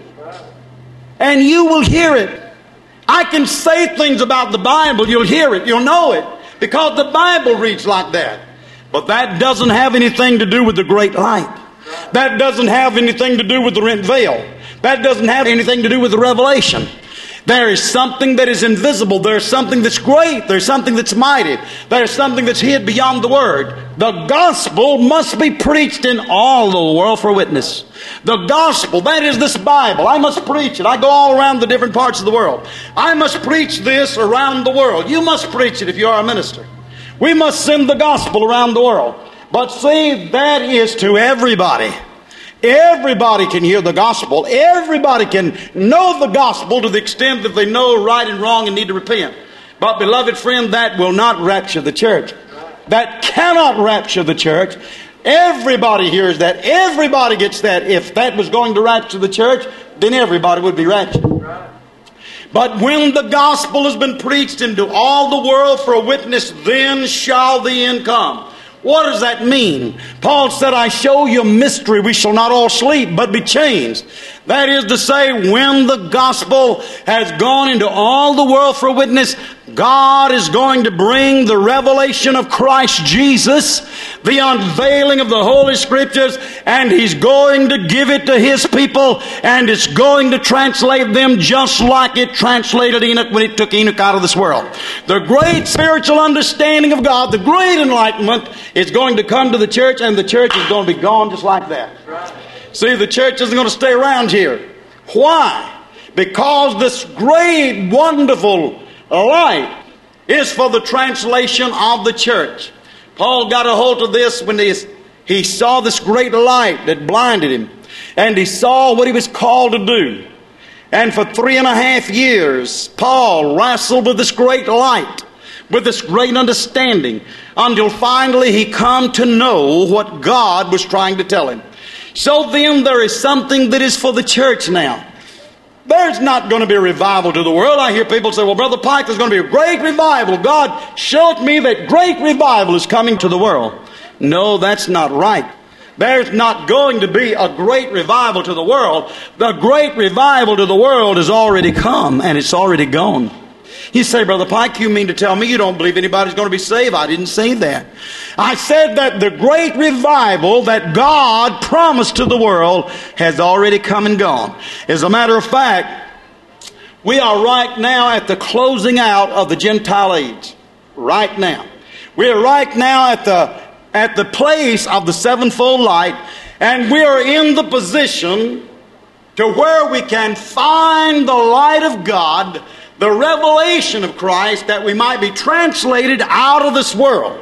Speaker 1: And you will hear it. I can say things about the Bible. You'll hear it. You'll know it. Because the Bible reads like that. But that doesn't have anything to do with the great light. That doesn't have anything to do with the rent veil.
Speaker 2: That doesn't have anything to do with the revelation. There is something that is invisible. There's something that's great. There's something that's mighty. There's something that's hid beyond the Word. The gospel must be preached in all the world for a witness. The gospel, that is this Bible. I must preach it. I go all around the different parts of the world. I must preach this around the world. You must preach it if you are a minister. We must send the gospel around the world. But see, that is to everybody. Everybody can hear the gospel. Everybody can know the gospel to the extent that they know right and wrong and need to repent. But beloved friend, that will not rapture the church. That cannot rapture the church. Everybody hears that. Everybody gets that. If that was going to rapture the church, then everybody would be raptured. But when the gospel has been preached into all the world for a witness, then shall the end come. What does that mean? Paul said, I show you a mystery. We shall not all sleep, but be changed. That is to say, when the gospel has gone into all the world for a witness, God is going to bring the revelation of Christ Jesus, the unveiling of the Holy Scriptures, and He's going to give it to His people, and it's going to translate them just like it translated Enoch when it took Enoch out of this world. The great spiritual understanding of God, the great enlightenment, is going to come to the church, and the church is going to be gone just like that. See, the church isn't going to stay around here. Why? Because this great, wonderful light is for the translation of the church. Paul got a hold of this when he saw this great light that blinded him. And he saw what he was called to do. And for 3.5 years, Paul wrestled with this great light, with this great understanding, until finally he come to know what God was trying to tell him. So then there is something that is for the church now. There's not going to be a revival to the world. I hear people say, well, Brother Pike, there's going to be a great revival. God showed me that great revival is coming to the world. No, that's not right. There's not going to be a great revival to the world. The great revival to the world has already come, and it's already gone. You say, Brother Pike, you mean to tell me you don't believe anybody's going to be saved? I didn't say that. I said that the great revival that God promised to the world has already come and gone. As a matter of fact, we are right now at the closing out of the Gentile age. Right now. We are right now at the place of the sevenfold light, and we are in the position to where we can find the light of God, the revelation of Christ, that we might be translated out of this world.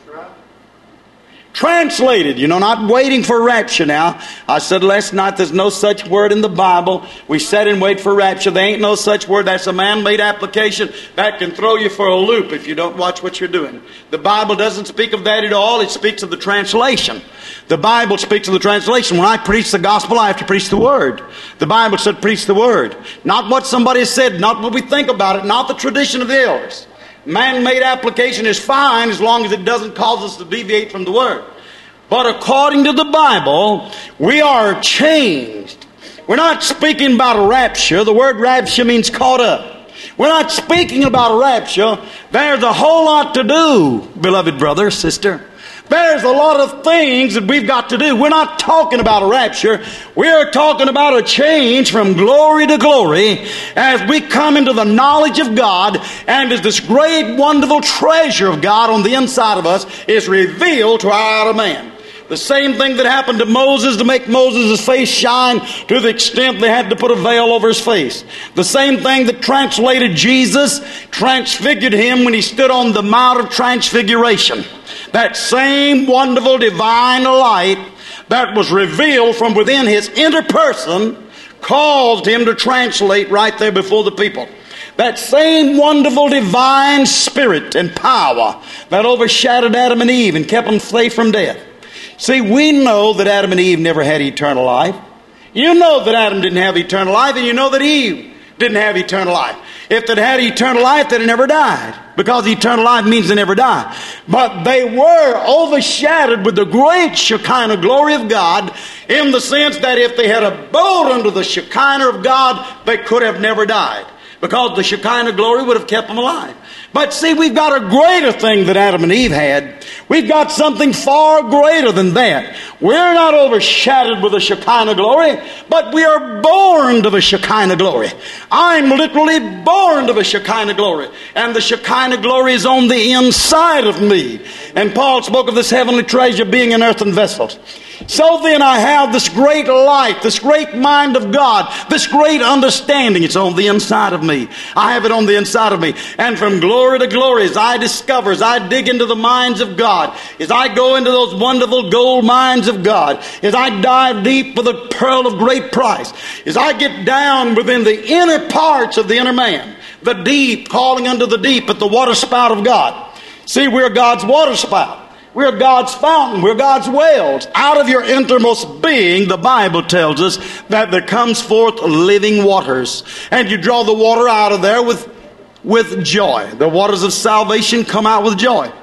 Speaker 2: Translated, not waiting for rapture now. I said last night there's no such word in the Bible. We sit and wait for rapture. There ain't no such word. That's a man-made application that can throw you for a loop if you don't watch what you're doing. The Bible doesn't speak of that at all. It speaks of the translation. The Bible speaks of the translation. When I preach the gospel, I have to preach the Word. The Bible said preach the Word. Not what somebody has said, not what we think about it, not the tradition of the elders. Man-made application is fine as long as it doesn't cause us to deviate from the Word. But according to the Bible, we are changed. We're not speaking about a rapture. The word rapture means caught up. We're not speaking about a rapture. There's a whole lot to do, beloved brother, sister. There's a lot of things that we've got to do. We're not talking about a rapture. We're talking about a change from glory to glory as we come into the knowledge of God, and as this great, wonderful treasure of God on the inside of us is revealed to our outer man. The same thing that happened to Moses to make Moses' face shine to the extent they had to put a veil over his face. The same thing that translated Jesus, transfigured him when he stood on the Mount of Transfiguration. That same wonderful divine light that was revealed from within his inner person caused him to translate right there before the people. That same wonderful divine spirit and power that overshadowed Adam and Eve and kept them safe from death. See, we know that Adam and Eve never had eternal life. You know that Adam didn't have eternal life, and you know that Eve didn't have eternal life. If they'd had eternal life, they'd have never died, because eternal life means they never die. But they were overshadowed with the great Shekinah glory of God, in the sense that if they had abode under the Shekinah of God, they could have never died. because the Shekinah glory would have kept them alive. But see, we've got a greater thing that Adam and Eve had. We've got something far greater than that. We're not overshadowed with the Shekinah glory, but we are born to the Shekinah glory. I'm literally born to the Shekinah glory. And the Shekinah glory is on the inside of me. And Paul spoke of this heavenly treasure being in earthen vessels. So then I have this great light, this great mind of God, this great understanding. It's on the inside of me. I have it on the inside of me. And from glory to glory, as I discover, as I dig into the minds of God, as I go into those wonderful gold mines of God, as I dive deep for the pearl of great price, as I get down within the inner parts of the inner man, the deep, calling unto the deep at the water spout of God. See, we're God's water spout. We're God's fountain. We're God's wells. Out of your innermost being, the Bible tells us that there comes forth living waters. And you draw the water out of there with joy. The waters of salvation come out with joy.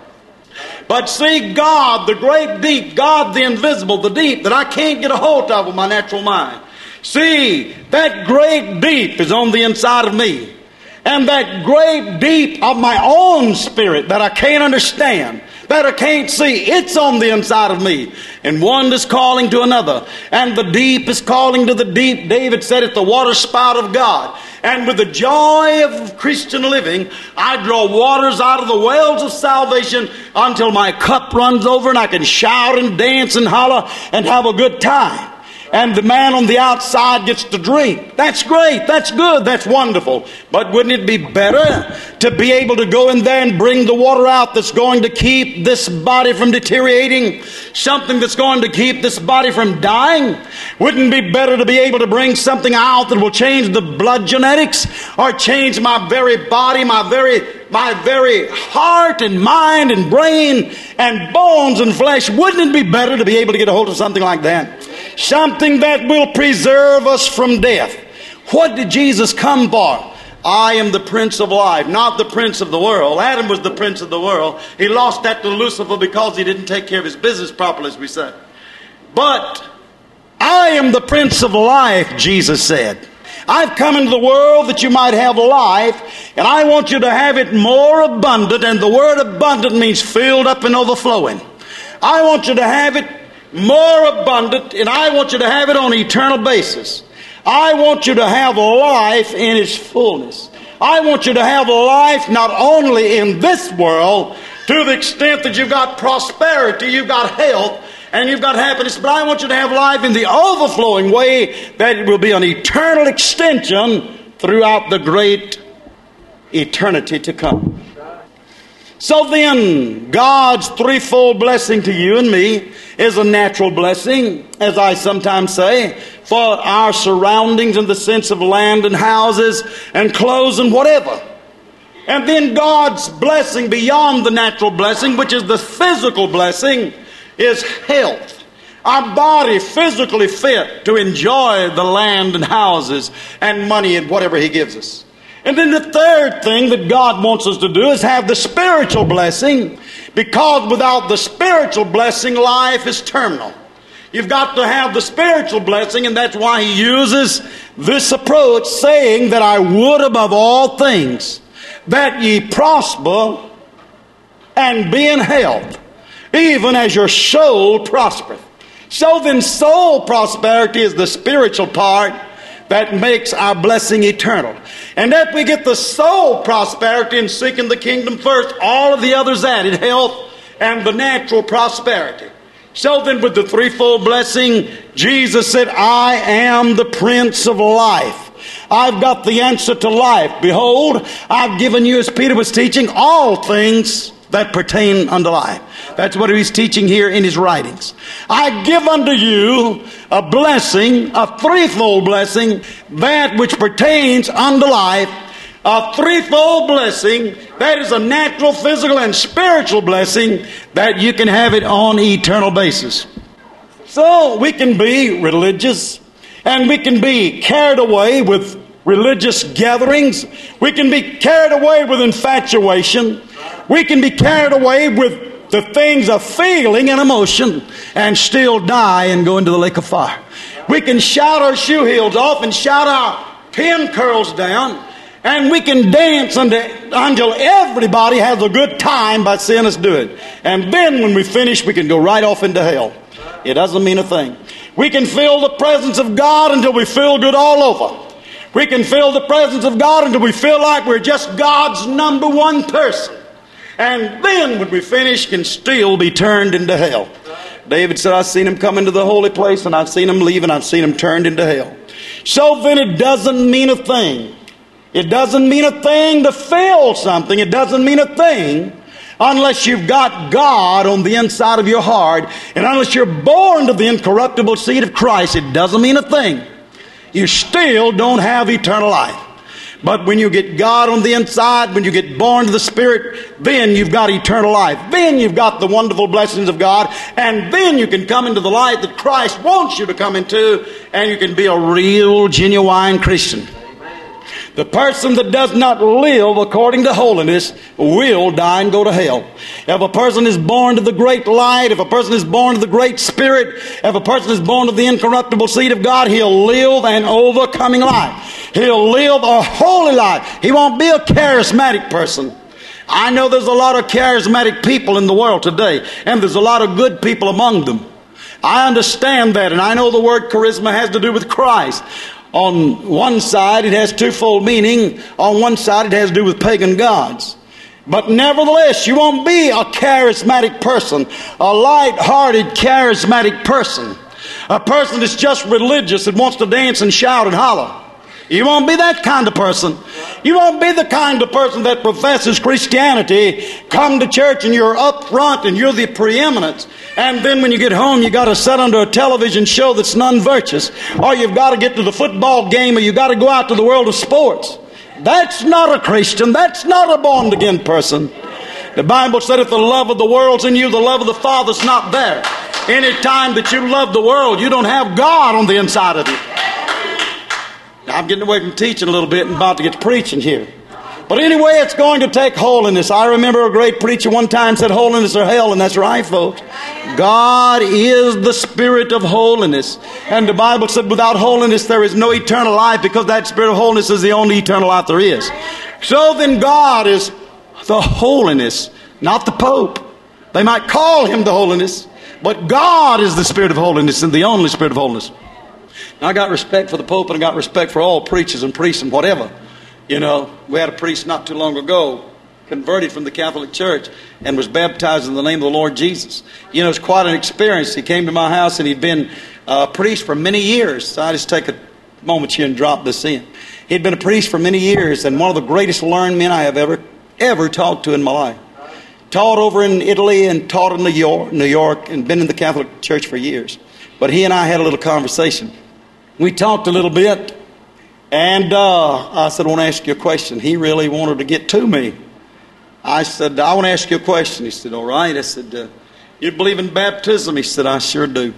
Speaker 2: But see, God, the great deep, God the invisible, the deep that I can't get a hold of with my natural mind. See, that great deep is on the inside of me. And that great deep of my own spirit that I can't understand, that I can't see, it's on the inside of me. And one is calling to another. And the deep is calling to the deep. David said it's the water spout of God. And with the joy of Christian living, I draw waters out of the wells of salvation until my cup runs over and I can shout and dance and holler and have a good time. And the man on the outside gets to drink. That's great. That's good. That's wonderful. But wouldn't it be better to be able to go in there and bring the water out that's going to keep this body from deteriorating? Something that's going to keep this body from dying? Wouldn't it be better to be able to bring something out that will change the blood genetics or change my very body, my very heart and mind and brain and bones and flesh? Wouldn't it be better to be able to get a hold of something like that? Something that will preserve us from death. What did Jesus come for? I am the Prince of Life, not the Prince of the world. Adam was the Prince of the world. He lost that to Lucifer because he didn't take care of his business properly, as we said. But I am the Prince of Life, Jesus said. I've come into the world that you might have life, and I want you to have it more abundant, and the word abundant means filled up and overflowing. I want you to have it more abundant, and I want you to have it on an eternal basis. I want you to have life in its fullness. I want you to have life not only in this world to the extent that you've got prosperity, you've got health, and you've got happiness, but I want you to have life in the overflowing way that it will be an eternal extension throughout the great eternity to come. So then, God's threefold blessing to you and me is a natural blessing, as I sometimes say, for our surroundings in the sense of land and houses and clothes and whatever. And then God's blessing beyond the natural blessing, which is the physical blessing, is health. Our body physically fit to enjoy the land and houses and money and whatever He gives us. And then the third thing that God wants us to do is have the spiritual blessing, because without the spiritual blessing, life is terminal. You've got to have the spiritual blessing, and that's why He uses this approach, saying that I would above all things that ye prosper and be in health, even as your soul prospereth. So then soul prosperity is the spiritual part that makes our blessing eternal. And if we get the soul prosperity in seeking the kingdom first, all of the others added, health and the natural prosperity. So then with the threefold blessing, Jesus said, I am the Prince of Life. I've got the answer to life. Behold, I've given you, as Peter was teaching, all things that pertain unto life. That's what he's teaching here in his writings. I give unto you a blessing, a threefold blessing, that which pertains unto life, a threefold blessing, that is a natural, physical, and spiritual blessing, that you can have it on an eternal basis. So we can be religious, and we can be carried away with religious gatherings. We can be carried away with infatuation. We can be carried away with the things of feeling and emotion and still die and go into the lake of fire. We can shout our shoe heels off and shout our pin curls down And we can dance until everybody has a good time by seeing us do it. And then when we finish, we can go right off into hell. It doesn't mean a thing. We can feel the presence of God until we feel good all over. We can feel the presence of God until we feel like we're just God's number one person. And then when we finish, can still be turned into hell. David said, I've seen him come into the holy place, and I've seen him leave, and I've seen him turned into hell. So then it doesn't mean a thing. It doesn't mean a thing to feel something. It doesn't mean a thing unless you've got God on the inside of your heart, and unless you're born to the incorruptible seed of Christ. It doesn't mean a thing. You still don't have eternal life. But when you get God on the inside, when you get born to the Spirit, then you've got eternal life. Then you've got the wonderful blessings of God. And then you can come into the light that Christ wants you to come into, and you can be a real, genuine Christian. The person that does not live according to holiness will die and go to hell. If a person is born to the great light, if a person is born to the great Spirit, if a person is born to the incorruptible seed of God, he'll live an overcoming life. He'll live a holy life. He won't be a charismatic person. I know there's a lot of charismatic people in the world today, and there's a lot of good people among them. I understand that, and I know the word charisma has to do with Christ. On one side, it has twofold meaning. On one side, it has to do with pagan gods. But nevertheless, you won't be a charismatic person, a light-hearted, charismatic person, a person that's just religious and wants to dance and shout and holler. You won't be that kind of person. You won't be the kind of person that professes Christianity, come to church and you're up front and you're the preeminence. And then when you get home, you got to sit under a television show that's non-virtuous. Or you've got to get to the football game, or you've got to go out to the world of sports. That's not a Christian. That's not a born-again person. The Bible said if the love of the world's in you, the love of the Father's not there. Any time that you love the world, you don't have God on the inside of you. Now, I'm getting away from teaching a little bit and about to get to preaching here. But anyway, it's going to take holiness. I remember a great preacher one time said holiness or hell, and that's right, folks. God is the Spirit of holiness. And the Bible said without holiness there is no eternal life, because that Spirit of holiness is the only eternal life there is. So then God is the holiness, not the Pope. They might call him the holiness, but God is the Spirit of holiness and the only Spirit of holiness. Now, I got respect for the Pope, and I got respect for all preachers and priests and whatever. You know, we had a priest not too long ago, converted from the Catholic Church and was baptized in the name of the Lord Jesus. You know, it's quite an experience. He came to my house, and he'd been a priest for many years. So I just take a moment here and drop this in. He'd been a priest for many years, and one of the greatest learned men I have ever talked to in my life. Taught over in Italy and taught in New York, and been in the Catholic Church for years. But he and I had a little conversation. We talked a little bit, and I said, I want to ask you a question. He really wanted to get to me. I said, I want to ask you a question. He said, all right. I said, you believe in baptism? He said, I sure do.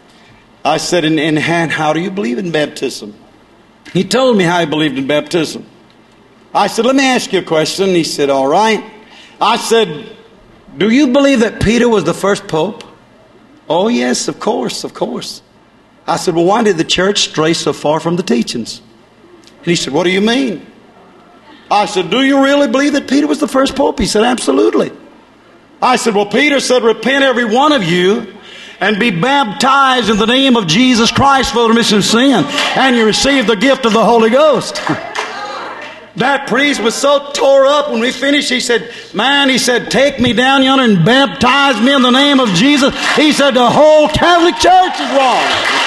Speaker 2: I said, and how do you believe in baptism? He told me how he believed in baptism. I said, let me ask you a question. He said, all right. I said, do you believe that Peter was the first pope? Oh, yes, of course, of course. I said, well, why did the church stray so far from the teachings? And he said, what do you mean? I said, do you really believe that Peter was the first pope? He said, absolutely. I said, well, Peter said, repent every one of you and be baptized in the name of Jesus Christ for the remission of sin, and you receive the gift of the Holy Ghost. That priest was so tore up when we finished. He said, man, he said, take me down yonder and baptize me in the name of Jesus. He said, the whole Catholic Church is wrong.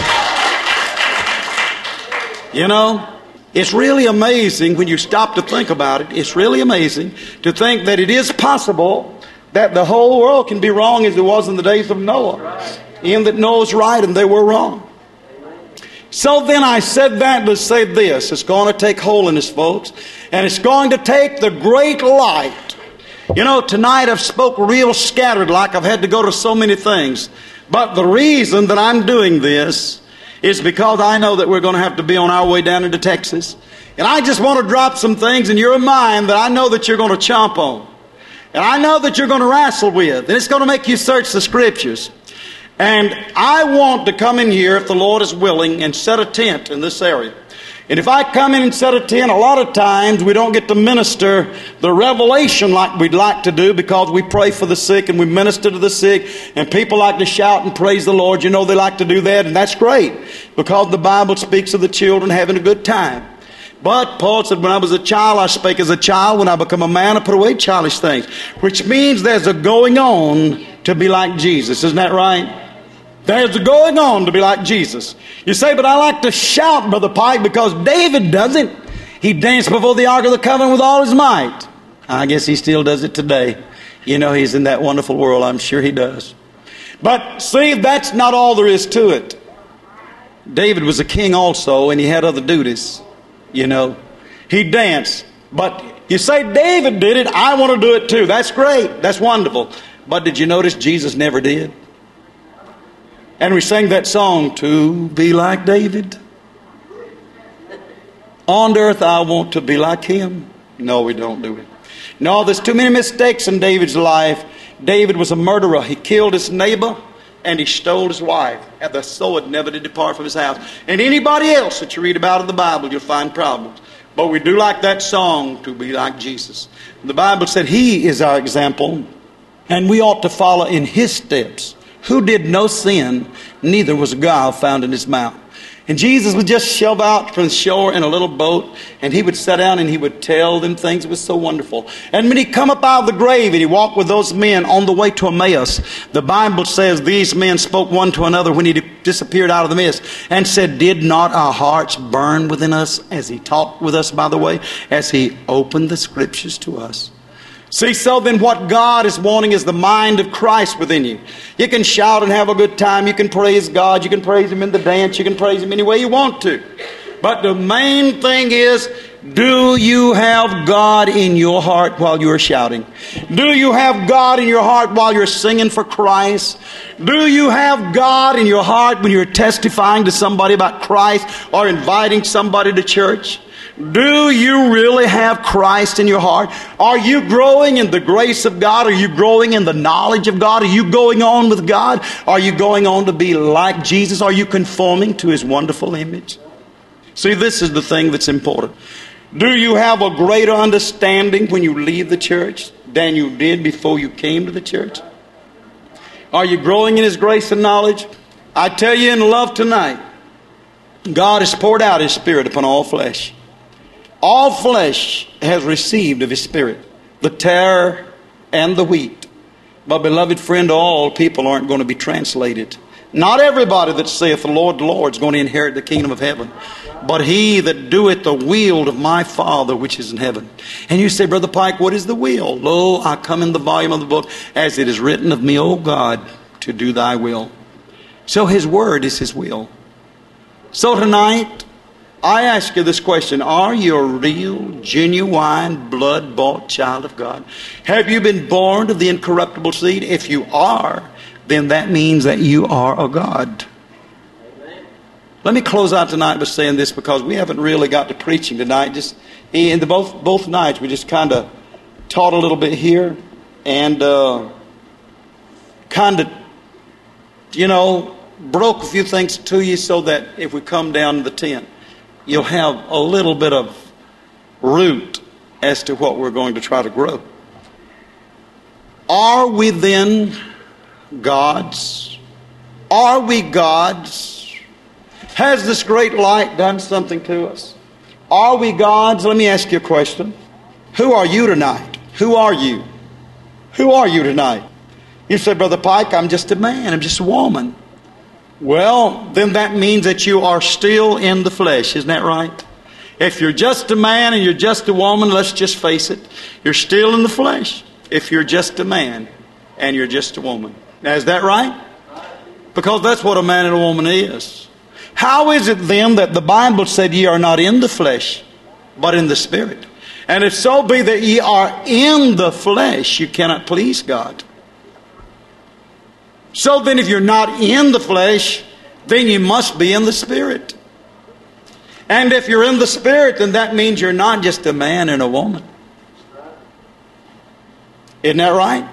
Speaker 2: You know, it's really amazing when you stop to think about it. It's really amazing to think that it is possible that the whole world can be wrong as it was in the days of Noah. In that Noah's right and they were wrong. So then I said that to say this. It's going to take holiness, folks. And it's going to take the great light. You know, tonight I've spoke real scattered like I've had to go to so many things. But the reason that I'm doing this is because I know that we're going to have to be on our way down into Texas. And I just want to drop some things in your mind that I know that you're going to chomp on. And I know that you're going to wrestle with. And it's going to make you search the Scriptures. And I want to come in here, if the Lord is willing, and set a tent in this area. And if I come in instead of 10, a lot of times we don't get to minister the revelation like we'd like to do, because we pray for the sick and we minister to the sick, and people like to shout and praise the Lord. You know, they like to do that, and that's great, because the Bible speaks of the children having a good time. But Paul said, when I was a child, I spake as a child. When I become a man, I put away childish things. Which means there's a going on to be like Jesus. Isn't that right? There's a going on to be like Jesus. You say, but I like to shout, Brother Pike, because David doesn't. He danced before the Ark of the Covenant with all his might. I guess he still does it today. You know, he's in that wonderful world. I'm sure he does. But see, that's not all there is to it. David was a king also, and he had other duties. You know, he danced. But you say David did it, I want to do it too. That's great. That's wonderful. But did you notice Jesus never did? And we sang that song, to be like David. On earth I want to be like him. No, we don't do it. No, there's too many mistakes in David's life. David was a murderer. He killed his neighbor and he stole his wife. And the sword never did depart from his house. And anybody else that you read about in the Bible, you'll find problems. But we do like that song, to be like Jesus. The Bible said he is our example, and we ought to follow in his steps. Who did no sin, neither was guile found in his mouth. And Jesus would just shove out from the shore in a little boat, and he would sit down and he would tell them things. It was so wonderful. And when he come up out of the grave and he walked with those men on the way to Emmaus, the Bible says these men spoke one to another when he disappeared out of the mist, and said, did not our hearts burn within us as he talked with us by the way, as he opened the scriptures to us? See, so then what God is wanting is the mind of Christ within you. You can shout and have a good time. You can praise God. You can praise him in the dance. You can praise him any way you want to. But the main thing is, do you have God in your heart while you're shouting? Do you have God in your heart while you're singing for Christ? Do you have God in your heart when you're testifying to somebody about Christ or inviting somebody to church? Do you really have Christ in your heart? Are you growing in the grace of God? Are you growing in the knowledge of God? Are you going on with God? Are you going on to be like Jesus? Are you conforming to his wonderful image? See, this is the thing that's important. Do you have a greater understanding when you leave the church than you did before you came to the church? Are you growing in his grace and knowledge? I tell you in love tonight, God has poured out his Spirit upon all flesh. All flesh has received of his Spirit, the tare and the wheat. But beloved friend, all people aren't going to be translated. Not everybody that saith the Lord is going to inherit the kingdom of heaven, but he that doeth the will of my Father which is in heaven. And you say, Brother Pike, what is the will? Lo, I come in the volume of the book, as it is written of me, O God, to do thy will. So his word is his will. So tonight, I ask you this question. Are you a real, genuine, blood-bought child of God? Have you been born of the incorruptible seed? If you are, then that means that you are a God. Amen. Let me close out tonight by saying this, because we haven't really got to preaching tonight. Just in both nights, we just kind of taught a little bit here and kind of, broke a few things to you so that if we come down to the tent, you'll have a little bit of root as to what we're going to try to grow. Are we then God's? Are we God's? Has this great light done something to us? Are we God's? Let me ask you a question. Who are you tonight? Who are you? Who are you tonight? You say, Brother Pike, I'm just a man. I'm just a woman. Well, then that means that you are still in the flesh. Isn't that right? If you're just a man and you're just a woman, let's just face it, you're still in the flesh. If you're just a man and you're just a woman. Now, is that right? Because that's what a man and a woman is. How is it then that the Bible said ye are not in the flesh, but in the Spirit? And if so be that ye are in the flesh, you cannot please God. So then if you're not in the flesh, then you must be in the Spirit. And if you're in the Spirit, then that means you're not just a man and a woman. Isn't that right?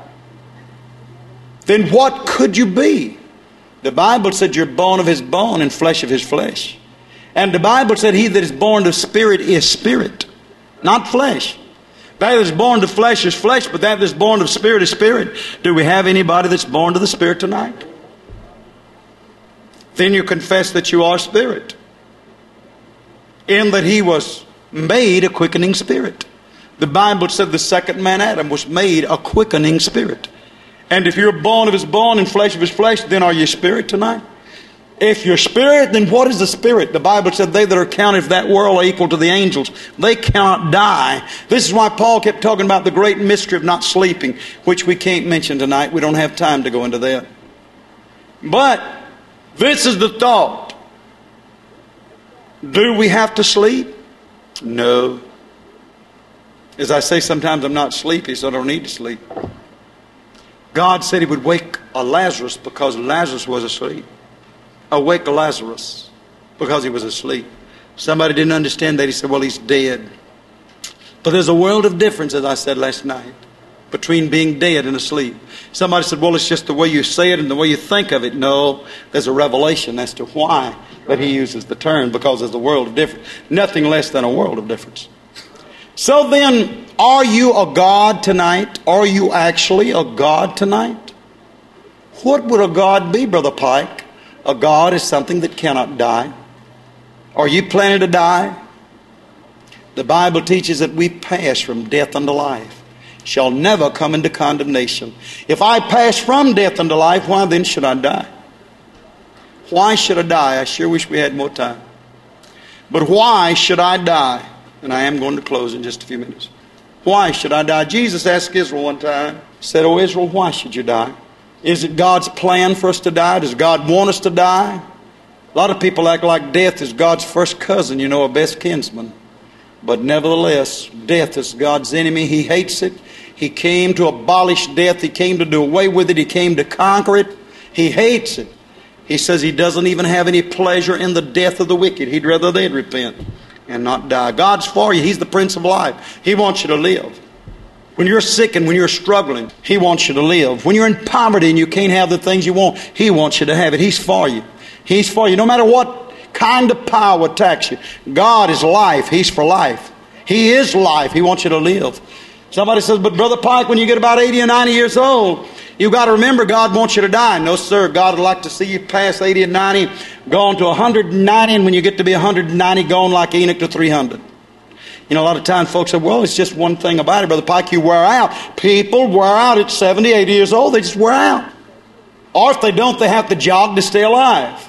Speaker 2: Then what could you be? The Bible said you're bone of his bone and flesh of his flesh. And the Bible said, he that is born of spirit is spirit, not flesh. That that is born of flesh is flesh, but that is born of spirit is spirit. Do we have anybody that's born to the Spirit tonight? Then you confess that you are spirit, in that he was made a quickening spirit. The Bible said the second man, Adam, was made a quickening spirit. And if you're born of his bone and flesh of his flesh, then are you spirit tonight? If you're spirit, then what is the spirit? The Bible said they that are counted of that world are equal to the angels. They cannot die. This is why Paul kept talking about the great mystery of not sleeping, which we can't mention tonight. We don't have time to go into that. But this is the thought. Do we have to sleep? No. As I say, sometimes I'm not sleepy, so I don't need to sleep. God said he would wake a Lazarus because Lazarus was asleep. Awake Lazarus because he was asleep. Somebody didn't understand that. He said, well, he's dead. But there's a world of difference, as I said last night, between being dead and asleep. Somebody said, well, it's just the way you say it and the way you think of it. No, there's a revelation as to why that he uses the term, because there's a world of difference. Nothing less than a world of difference. So then, are you a God tonight? Are you actually a God tonight? What would a God be, Brother Pike? A God is something that cannot die. Are you planning to die? The Bible teaches that we pass from death unto life, shall never come into condemnation. If I pass from death unto life, why then should I die? Why should I die? I sure wish we had more time. But why should I die? And I am going to close in just a few minutes. Why should I die? Jesus asked Israel one time, said, "O Israel, why should you die? Is it God's plan for us to die? Does God want us to die?" A lot of people act like death is God's first cousin, a best kinsman. But nevertheless, death is God's enemy. He hates it. He came to abolish death. He came to do away with it. He came to conquer it. He hates it. He says he doesn't even have any pleasure in the death of the wicked. He'd rather they'd repent and not die. God's for you. He's the Prince of Life. He wants you to live. When you're sick and when you're struggling, he wants you to live. When you're in poverty and you can't have the things you want, he wants you to have it. He's for you. He's for you. No matter what kind of power attacks you, God is life. He's for life. He is life. He wants you to live. Somebody says, but Brother Pike, when you get about 80 or 90 years old, you've got to remember God wants you to die. No, sir. God would like to see you pass 80 and 90, gone to 190, and when you get to be 190, gone like Enoch to 300. A lot of times folks say, well, it's just one thing about it, Brother Pike, you wear out. People wear out at 70, 80 years old. They just wear out. Or if they don't, they have to jog to stay alive.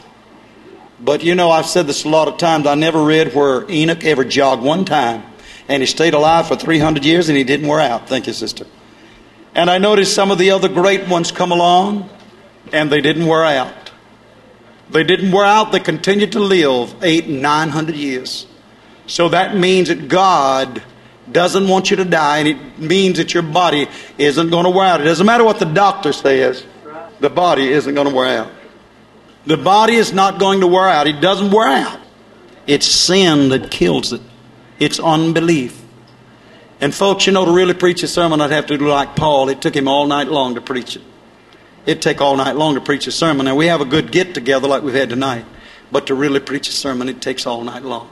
Speaker 2: But I've said this a lot of times. I never read where Enoch ever jogged one time. And he stayed alive for 300 years and he didn't wear out. Thank you, sister. And I noticed some of the other great ones come along and they didn't wear out. They didn't wear out. They continued to live 800 and 900 years. So that means that God doesn't want you to die, and it means that your body isn't going to wear out. It doesn't matter what the doctor says. The body isn't going to wear out. The body is not going to wear out. It doesn't wear out. It's sin that kills it. It's unbelief. And folks, to really preach a sermon, I'd have to do like Paul. It took him all night long to preach it. It'd take all night long to preach a sermon. Now, we have a good get-together like we've had tonight. But to really preach a sermon, it takes all night long.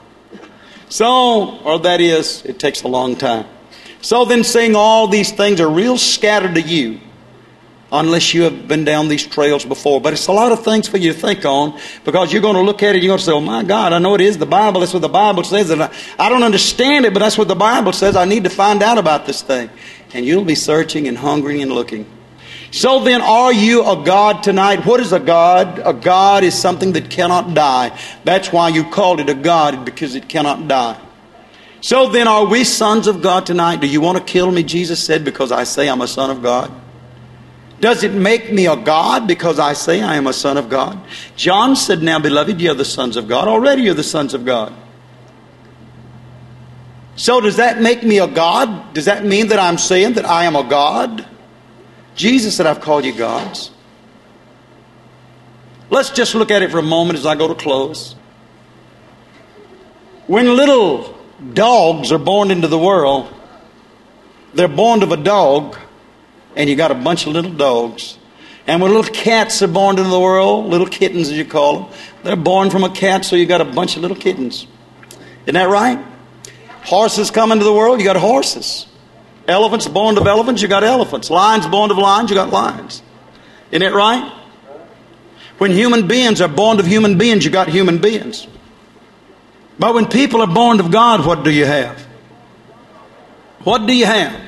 Speaker 2: It takes a long time. So then saying all these things are real scattered to you, unless you have been down these trails before. But it's a lot of things for you to think on, because you're going to look at it, you're going to say, oh my God, I know it is the Bible. That's what the Bible says. And I don't understand it, but that's what the Bible says. I need to find out about this thing. And you'll be searching and hungering and looking. So then, are you a God tonight? What is a God? A God is something that cannot die. That's why you called it a God, because it cannot die. So then, are we sons of God tonight? Do you want to kill me, Jesus said, because I say I'm a son of God? Does it make me a God because I say I am a son of God? John said, now, beloved, you're the sons of God. Already you're the sons of God. So does that make me a God? Does that mean that I'm saying that I am a God? Jesus said, I've called you gods. Let's just look at it for a moment as I go to close. When little dogs are born into the world, they're born of a dog, and you got a bunch of little dogs. And when little cats are born into the world, little kittens as you call them, they're born from a cat, so you got a bunch of little kittens. Isn't that right? Horses come into the world, you got horses. Elephants born of elephants, you got elephants. Lions born of lions, you got lions. Isn't it right? When human beings are born of human beings, you got human beings. But when people are born of God, what do you have? What do you have?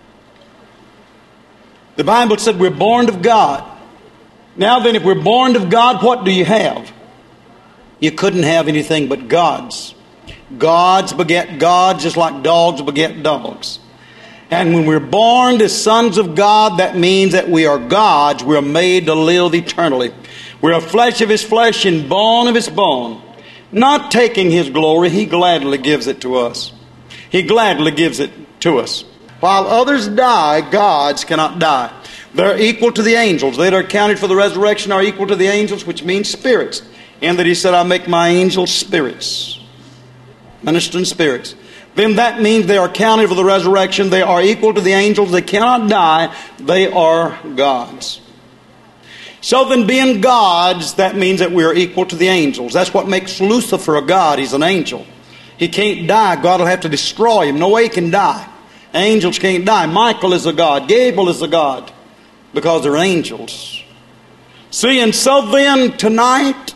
Speaker 2: The Bible said we're born of God. Now then, if we're born of God, what do you have? You couldn't have anything but gods. Gods beget gods just like dogs beget dogs. And when we're born as sons of God, that means that we are gods. We're made to live eternally. We're flesh of His flesh and bone of His bone. Not taking His glory, He gladly gives it to us. He gladly gives it to us. While others die, gods cannot die. They're equal to the angels. They that are accounted for the resurrection are equal to the angels, which means spirits. And that He said, I make my angels spirits. Ministering spirits. Then that means they are counted for the resurrection. They are equal to the angels. They cannot die. They are gods. So then, being gods, that means that we are equal to the angels. That's what makes Lucifer a god. He's an angel. He can't die. God will have to destroy him. No way he can die. Angels can't die. Michael is a god. Gabriel is a god. Because they're angels. See, and so then tonight,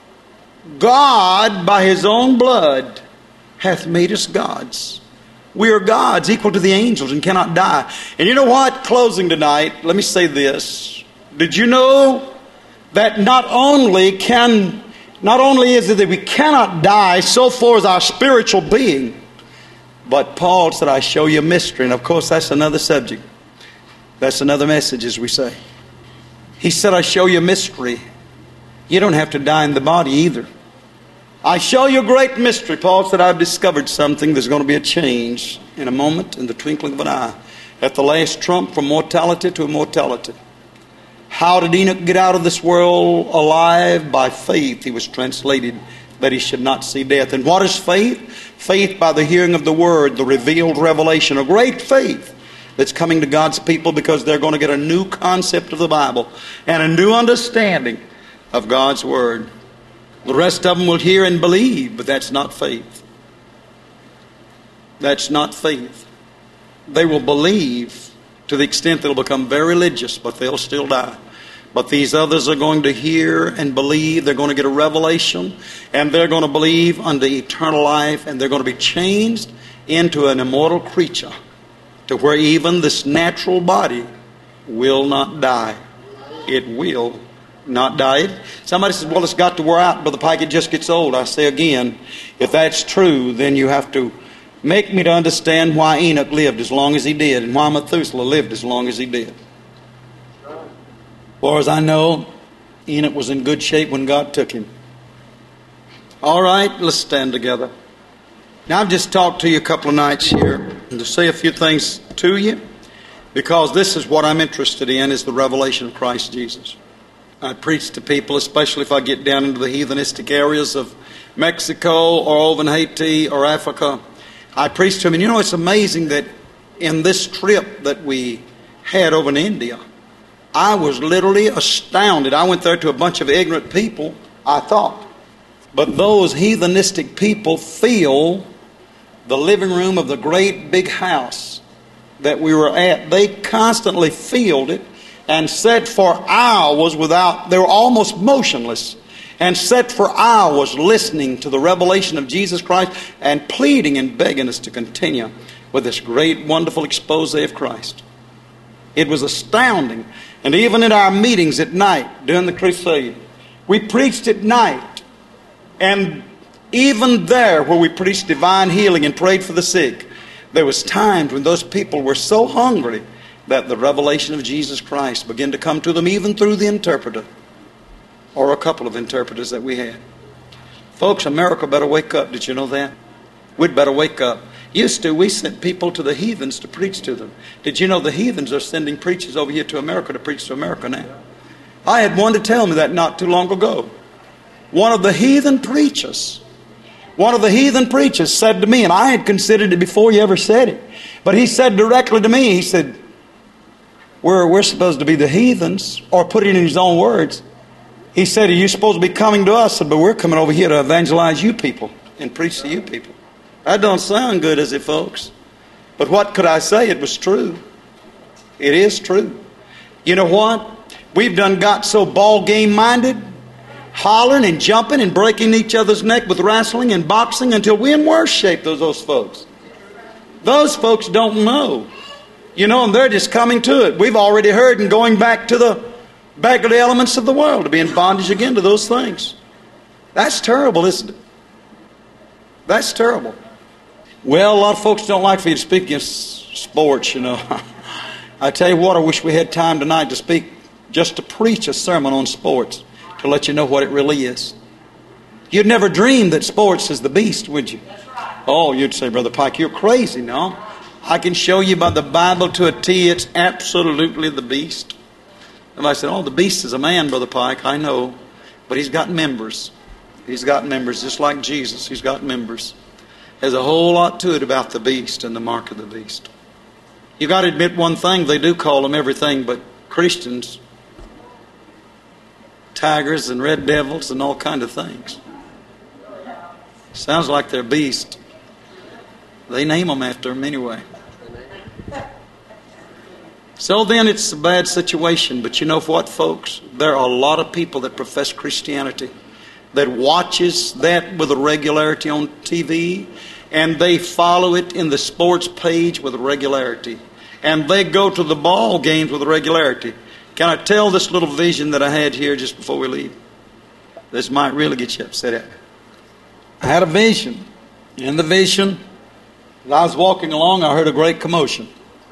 Speaker 2: God, by His own blood, hath made us gods. We are gods equal to the angels and cannot die. And you know what? Closing tonight, let me say this. Did you know that not only is it that we cannot die, so far as our spiritual being, but Paul said, I show you a mystery. And of course, that's another subject. That's another message, as we say. He said, I show you a mystery. You don't have to die in the body either. I show you a great mystery. Paul said, I've discovered something. There's going to be a change in a moment, in the twinkling of an eye. At the last trump, from mortality to immortality. How did Enoch get out of this world alive? By faith. He was translated that he should not see death. And what is faith? Faith by the hearing of the Word, the revealed revelation. A great faith that's coming to God's people because they're going to get a new concept of the Bible and a new understanding of God's Word. The rest of them will hear and believe, but that's not faith. That's not faith. They will believe to the extent they'll become very religious, but they'll still die. But these others are going to hear and believe. They're going to get a revelation, and they're going to believe unto eternal life, and they're going to be changed into an immortal creature to where even this natural body will not die. It will not die. Somebody says, well, it's got to wear out, Brother Pike, it just gets old. I say again, if that's true, then you have to make me to understand why Enoch lived as long as he did and why Methuselah lived as long as he did. For as I know, Enoch was in good shape when God took him. All right, let's stand together. Now, I've just talked to you a couple of nights here and to say a few things to you, because this is what I'm interested in, is the revelation of Christ Jesus. I preach to people, especially if I get down into the heathenistic areas of Mexico or over in Haiti or Africa. I preach to them, and you know, it's amazing that in this trip that we had over in India, I was literally astounded. I went there to a bunch of ignorant people, I thought. But those heathenistic people feel the living room of the great big house that we were at. They constantly filled it and sat for hours they were almost motionless, and sat for hours listening to the revelation of Jesus Christ and pleading and begging us to continue with this great, wonderful expose of Christ. It was astounding. And even in our meetings at night during the crusade, we preached at night. And even there where we preached divine healing and prayed for the sick, there was times when those people were so hungry that the revelation of Jesus Christ began to come to them even through the interpreter, or a couple of interpreters that we had. Folks, America better wake up. Did you know that? We'd better wake up. Used to, we sent people to the heathens to preach to them. Did you know the heathens are sending preachers over here to America to preach to America now? I had one to tell me that not too long ago. One of the heathen preachers said to me, and I had considered it before he ever said it, but he said directly to me, he said, we're supposed to be the heathens, or put it in his own words. He said, are you supposed to be coming to us? But we're coming over here to evangelize you people and preach to you people. That don't sound good, does it, folks? But what could I say? It was true. It is true. You know what? We've done got so ball game minded, hollering and jumping and breaking each other's neck with wrestling and boxing until we're in worse shape, those folks. Those folks don't know. You know, and they're just coming to it. We've already heard and going back to the elements of the world, to be in bondage again to those things. That's terrible, isn't it? That's terrible. Well, a lot of folks don't like for you to speak against sports, you know. I tell you what, I wish we had time tonight to speak, just to preach a sermon on sports, to let you know what it really is. You'd never dream that sports is the beast, would you? Oh, you'd say, Brother Pike, you're crazy. No, I can show you by the Bible to a T, it's absolutely the beast. And I said, oh, the beast is a man, Brother Pike, I know. But he's got members. He's got members, just like Jesus. He's got members. There's a whole lot to it about the beast and the mark of the beast. You got to admit one thing, they do call them everything but Christians. Tigers and red devils and all kind of things. Sounds like they're beasts. They name them after them anyway. So then it's a bad situation. But you know what, folks? There are a lot of people that profess Christianity that watches that with a regularity on TV, and they follow it in the sports page with a regularity, and they go to the ball games with a regularity. Can I tell this little vision that I had here just before we leave? This might really get you upset. I had a vision. In the vision, as I was walking along, I heard a great commotion.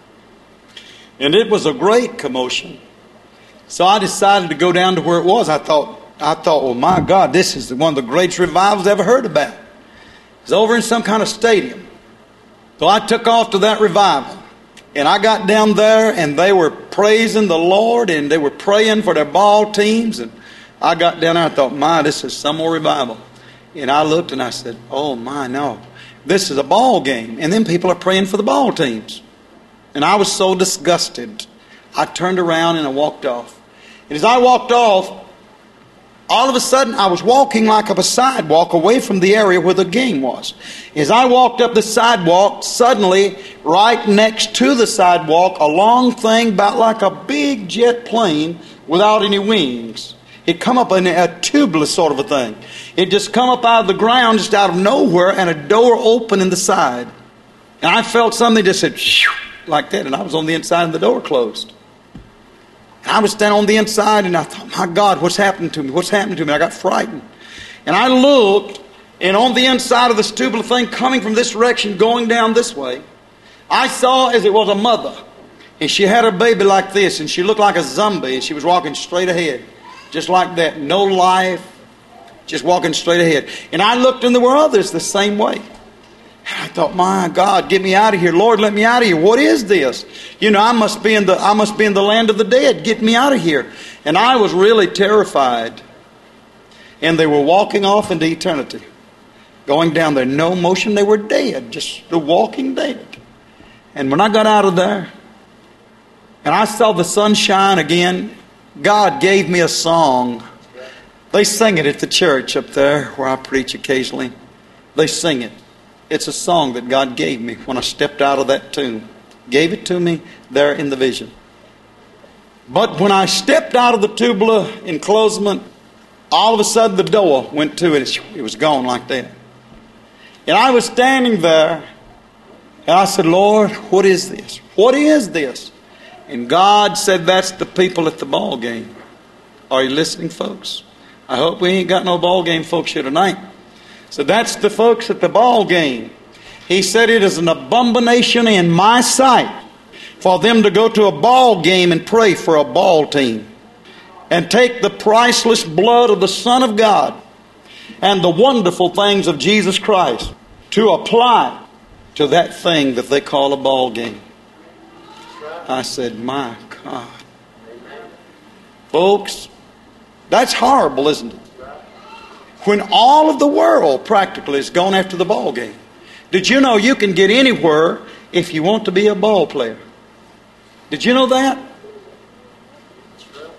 Speaker 2: And it was a great commotion. So I decided to go down to where it was. I thought, oh my God, this is one of the greatest revivals I ever heard about. It was over in some kind of stadium. So I took off to that revival. And I got down there and they were praising the Lord and they were praying for their ball teams. And I got down there and I thought, my, this is some more revival. And I looked and I said, oh my, no. This is a ball game. And then people are praying for the ball teams. And I was so disgusted. I turned around and I walked off. And as I walked off, all of a sudden I was walking like up a sidewalk away from the area where the game was. As I walked up the sidewalk, suddenly right next to the sidewalk, a long thing about like a big jet plane without any wings. It come up in a tubeless sort of a thing. It just come up out of the ground, just out of nowhere, and a door opened in the side. And I felt something just said, shoo, like that, and I was on the inside and the door closed. And I was standing on the inside and I thought, my God, what's happened to me? What's happened to me? I got frightened. And I looked, and on the inside of this tubular thing coming from this direction, going down this way, I saw as it was a mother. And she had her baby like this, and she looked like a zombie, and she was walking straight ahead. Just like that. No life. Just walking straight ahead. And I looked and there were others the same way. I thought, my God, get me out of here. Lord, let me out of here. What is this? You know, I must be in the land of the dead. Get me out of here. And I was really terrified. And they were walking off into eternity. Going down there. No motion. They were dead. Just the walking dead. And when I got out of there, and I saw the sunshine again, God gave me a song. They sing it at the church up there where I preach occasionally. They sing it. It's a song that God gave me when I stepped out of that tomb. Gave it to me there in the vision. But when I stepped out of the tubular enclosement, all of a sudden the door went to it. It was gone like that. And I was standing there and I said, Lord, what is this? What is this? And God said, that's the people at the ball game. Are you listening, folks? I hope we ain't got no ball game folks here tonight. So that's the folks at the ball game. He said it is an abomination in my sight for them to go to a ball game and pray for a ball team and take the priceless blood of the Son of God and the wonderful things of Jesus Christ to apply to that thing that they call a ball game. I said, my God. Folks, that's horrible, isn't it? When all of the world practically has gone after the ball game. Did you know you can get anywhere if you want to be a ball player? Did you know that?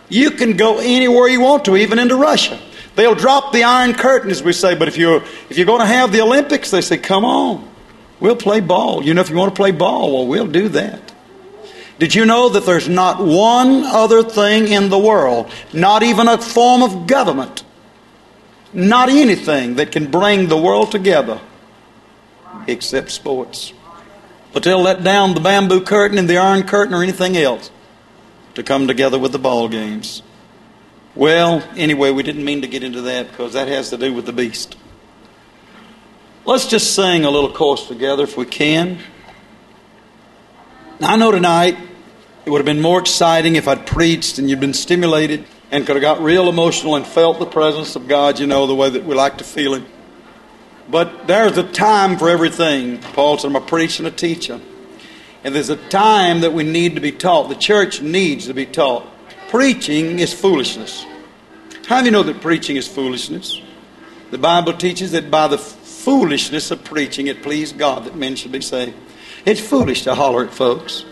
Speaker 2: You can go anywhere you want to, even into Russia. They'll drop the Iron Curtain, as we say, but if you're going to have the Olympics, they say, come on, we'll play ball. You know, if you want to play ball, well, we'll do that. Did you know that there's not one other thing in the world, not even a form of government, not anything that can bring the world together except sports? But they'll let down the bamboo curtain and the Iron Curtain or anything else to come together with the ball games. Well, anyway, we didn't mean to get into that because that has to do with the beast. Let's just sing a little chorus together if we can. Now, I know tonight it would have been more exciting if I'd preached and you'd been stimulated and could have got real emotional and felt the presence of God, you know, the way that we like to feel Him. But there's a time for everything. Paul said, I'm a preacher and a teacher. And there's a time that we need to be taught. The church needs to be taught. Preaching is foolishness. How do you know that preaching is foolishness? The Bible teaches that by the foolishness of preaching it pleased God that men should be saved. It's foolish to holler at folks.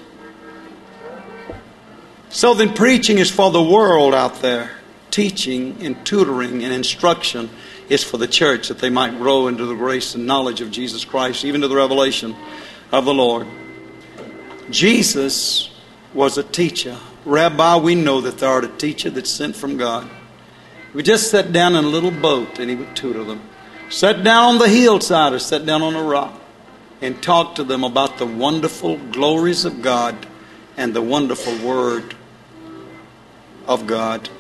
Speaker 2: So then preaching is for the world out there. Teaching and tutoring and instruction is for the church that they might grow into the grace and knowledge of Jesus Christ, even to the revelation of the Lord. Jesus was a teacher. Rabbi, we know that thou art a teacher that's sent from God. We just sat down in a little boat and he would tutor them. Sat down on the hillside or sat down on a rock and talked to them about the wonderful glories of God and the wonderful Word of God.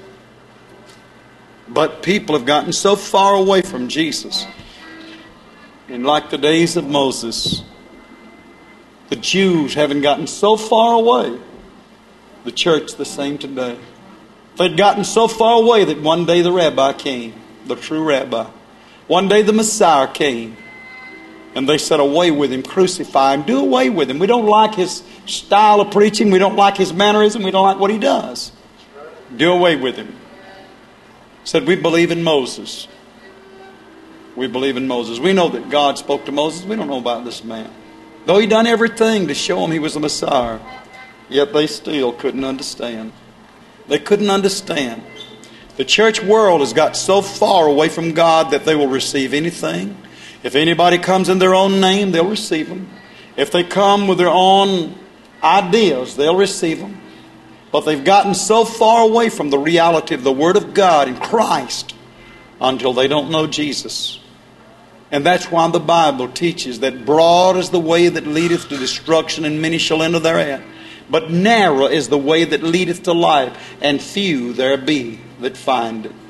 Speaker 2: But people have gotten so far away from Jesus. And like the days of Moses, the Jews having gotten so far away, the church the same today. They'd gotten so far away that one day the rabbi came, the true rabbi. One day the Messiah came. And they said, away with him, crucify him, do away with him. We don't like his style of preaching. We don't like his mannerism. We don't like what he does. Do away with him. Said, we believe in Moses. We believe in Moses. We know that God spoke to Moses. We don't know about this man. Though he done everything to show him he was the Messiah, yet they still couldn't understand. They couldn't understand. The church world has got so far away from God that they will receive anything. If anybody comes in their own name, they'll receive them. If they come with their own ideas, they'll receive them. But they've gotten so far away from the reality of the Word of God and Christ until they don't know Jesus. And that's why the Bible teaches that broad is the way that leadeth to destruction, and many shall enter thereat. But narrow is the way that leadeth to life, and few there be that find it.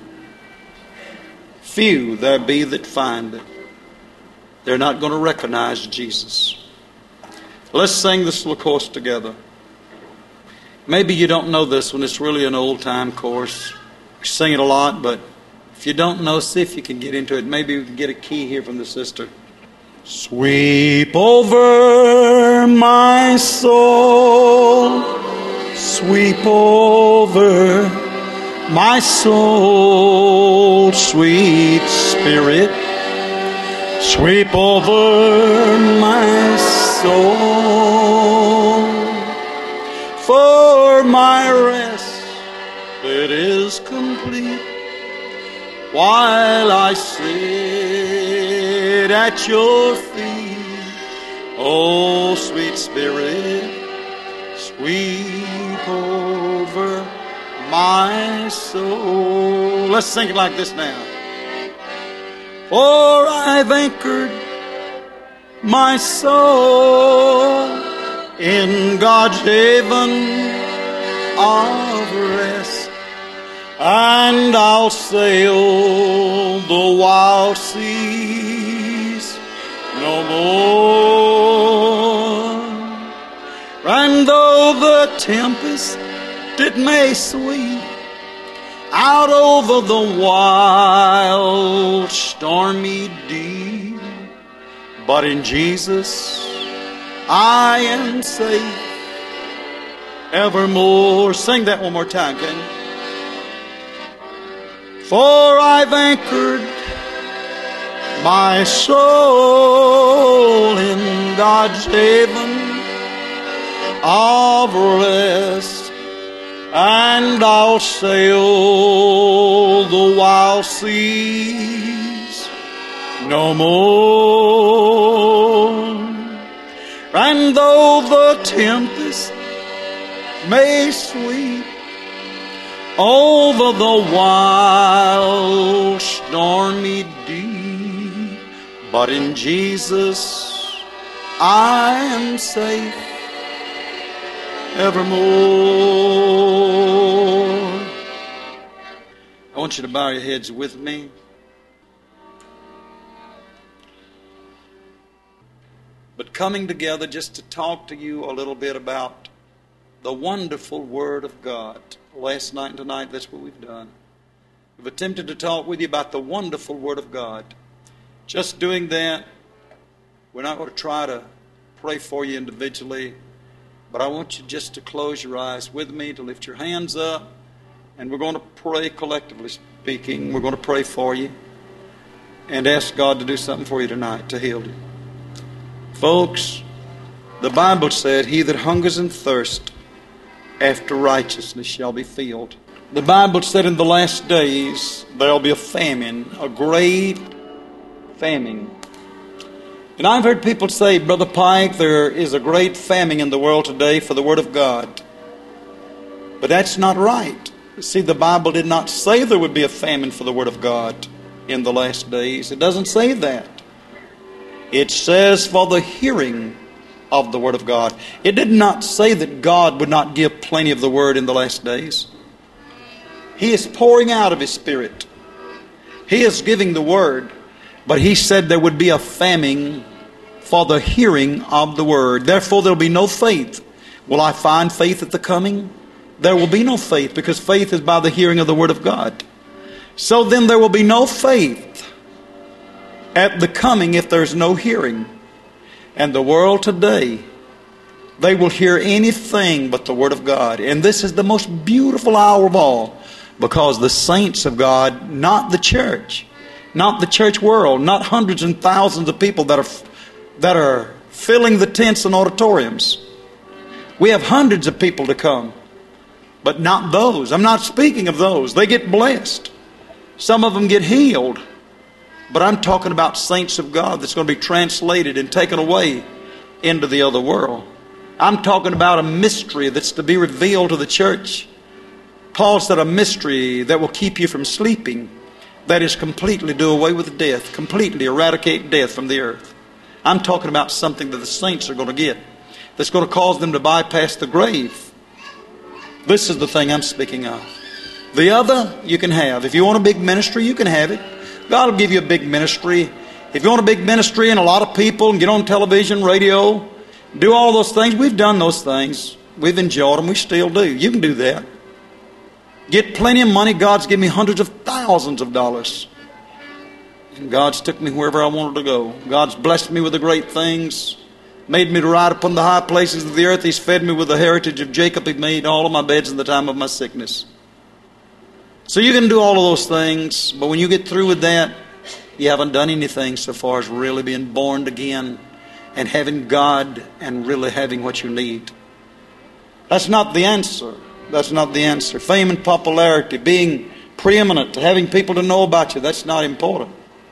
Speaker 2: Few there be that find it. They're not going to recognize Jesus. Let's sing this little chorus together. Maybe you don't know this one. It's really an old-time chorus. We sing it a lot, but if you don't know, see if you can get into it. Maybe we can get a key here from the sister. Sweep over my soul. Sweep over my soul, sweet Spirit. Sweep over my soul. For my rest, it is complete while I sit at your feet. Oh, sweet Spirit, sweep over my soul. Let's sing it like this now. For I've anchored my soul in God's haven of rest, and I'll sail the wild seas no more. And though the tempest it may sweep out over the wild stormy deep, but in Jesus I am safe evermore. Sing that one more time, can you? For I've anchored my soul in God's haven of rest, and I'll sail the wild seas no more. And though the tempest may sweep over the wild stormy deep, but in Jesus I am safe evermore. I want you to bow your heads with me. But coming together just to talk to you a little bit about the wonderful Word of God. Last night and tonight, that's what we've done. We've attempted to talk with you about the wonderful Word of God. Just doing that, we're not going to try to pray for you individually, but I want you just to close your eyes with me, to lift your hands up, and we're going to pray collectively speaking. We're going to pray for you and ask God to do something for you tonight, to heal you. Folks, the Bible said, "He that hungers and thirsts after righteousness shall be filled." The Bible said in the last days there'll be a famine, a great famine. And I've heard people say, "Brother Pike, there is a great famine in the world today for the Word of God." But that's not right. See, the Bible did not say there would be a famine for the Word of God in the last days. It doesn't say that. It says for the hearing of the Word of God. It did not say that God would not give plenty of the Word in the last days. He is pouring out of His Spirit. He is giving the Word. But He said there would be a famine for the hearing of the Word. Therefore there will be no faith. Will I find faith at the coming? There will be no faith, because faith is by the hearing of the Word of God. So then there will be no faith at the coming if there's no hearing. And the world today, they will hear anything but the Word of God. And this is the most beautiful hour of all, because the saints of God, not the church world, not hundreds and thousands of people that are filling the tents and auditoriums. We have hundreds of people to come, but not those. I'm not speaking of those. They get blessed. Some of them get healed. But I'm talking about saints of God that's going to be translated and taken away into the other world. I'm talking about a mystery that's to be revealed to the church. Paul said a mystery that will keep you from sleeping. That is completely do away with death. Completely eradicate death from the earth. I'm talking about something that the saints are going to get. That's going to cause them to bypass the grave. This is the thing I'm speaking of. The other you can have. If you want a big ministry, you can have it. God will give you a big ministry. If you want a big ministry and a lot of people and get on television, radio, do all those things, we've done those things. We've enjoyed them. We still do. You can do that. Get plenty of money. God's given me hundreds of thousands of dollars. And God's took me wherever I wanted to go. God's blessed me with the great things. Made me to ride upon the high places of the earth. He's fed me with the heritage of Jacob. He made all of my beds in the time of my sickness. So you can do all of those things, but when you get through with that, you haven't done anything so far as really being born again and having God and really having what you need. That's not the answer. That's not the answer. Fame and popularity, being preeminent, having people to know about you, that's not important.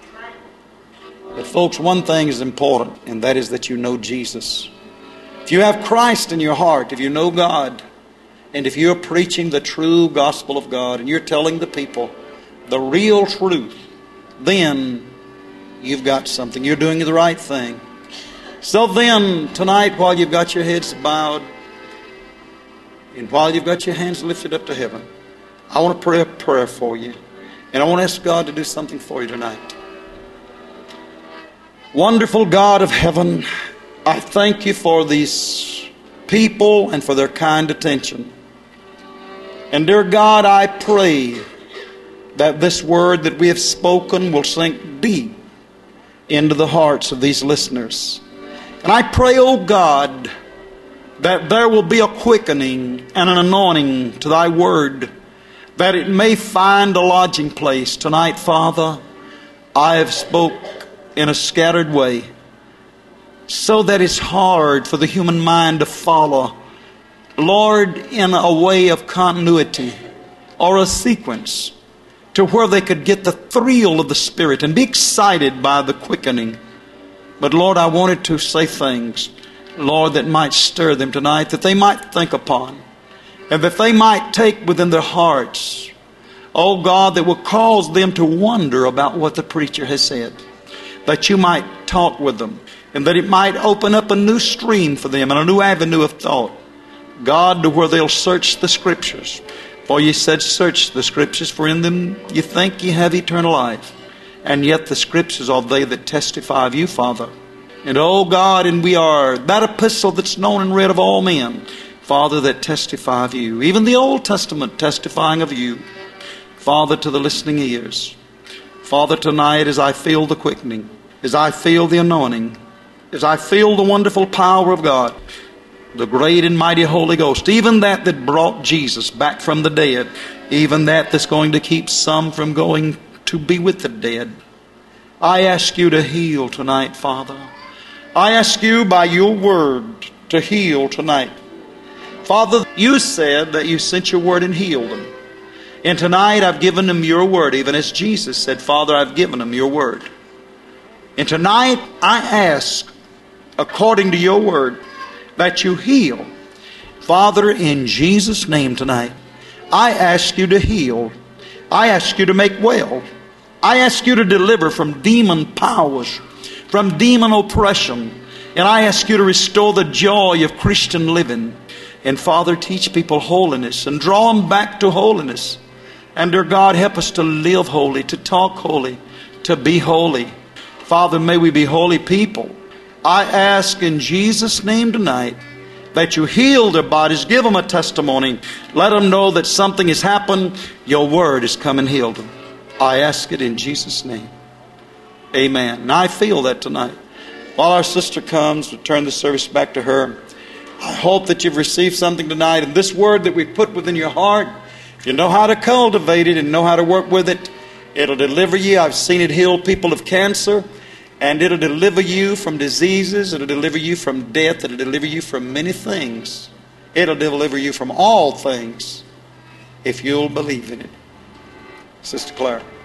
Speaker 2: But folks, one thing is important, and that is that you know Jesus. If you have Christ in your heart, if you know God, and if you're preaching the true gospel of God and you're telling the people the real truth, then you've got something. You're doing the right thing. So then, tonight, while you've got your heads bowed and while you've got your hands lifted up to heaven, I want to pray a prayer for you. And I want to ask God to do something for you tonight. Wonderful God of heaven, I thank you for these people and for their kind attention. And dear God, I pray that this word that we have spoken will sink deep into the hearts of these listeners. And I pray, oh God, that there will be a quickening and an anointing to thy word, that it may find a lodging place. Tonight, Father, I have spoke in a scattered way, so that it's hard for the human mind to follow Lord, in a way of continuity or a sequence to where they could get the thrill of the Spirit and be excited by the quickening. But Lord, I wanted to say things, Lord, that might stir them tonight, that they might think upon, and that they might take within their hearts, oh God, that will cause them to wonder about what the preacher has said. That you might talk with them, and that it might open up a new stream for them and a new avenue of thought. God, to where they'll search the Scriptures. For you said, search the Scriptures, for in them you think you have eternal life. And yet the Scriptures are they that testify of you, Father. And oh God, and we are that epistle that's known and read of all men, Father, that testify of you. Even the Old Testament testifying of you. Father, to the listening ears. Father, tonight as I feel the quickening, as I feel the anointing, as I feel the wonderful power of God, the great and mighty Holy Ghost, even that brought Jesus back from the dead, even that's going to keep some from going to be with the dead. I ask you to heal tonight, Father. I ask you by your word to heal tonight. Father, you said that you sent your word and healed them. And tonight I've given them your word, even as Jesus said, Father, I've given them your word. And tonight I ask, according to your word, that you heal. Father, in Jesus' name tonight, I ask you to heal. I ask you to make well. I ask you to deliver from demon powers, from demon oppression. And I ask you to restore the joy of Christian living. And Father, teach people holiness and draw them back to holiness. And dear God, help us to live holy, to talk holy, to be holy. Father, may we be holy people. I ask in Jesus' name tonight that you heal their bodies. Give them a testimony. Let them know that something has happened. Your word has come and healed them. I ask it in Jesus' name. Amen. And I feel that tonight. While our sister comes, we'll turn the service back to her. I hope that you've received something tonight. And this word that we put within your heart, if you know how to cultivate it and know how to work with it, it'll deliver you. I've seen it heal people of cancer. And it'll deliver you from diseases. It'll deliver you from death. It'll deliver you from many things. It'll deliver you from all things if you'll believe in it. Sister Claire.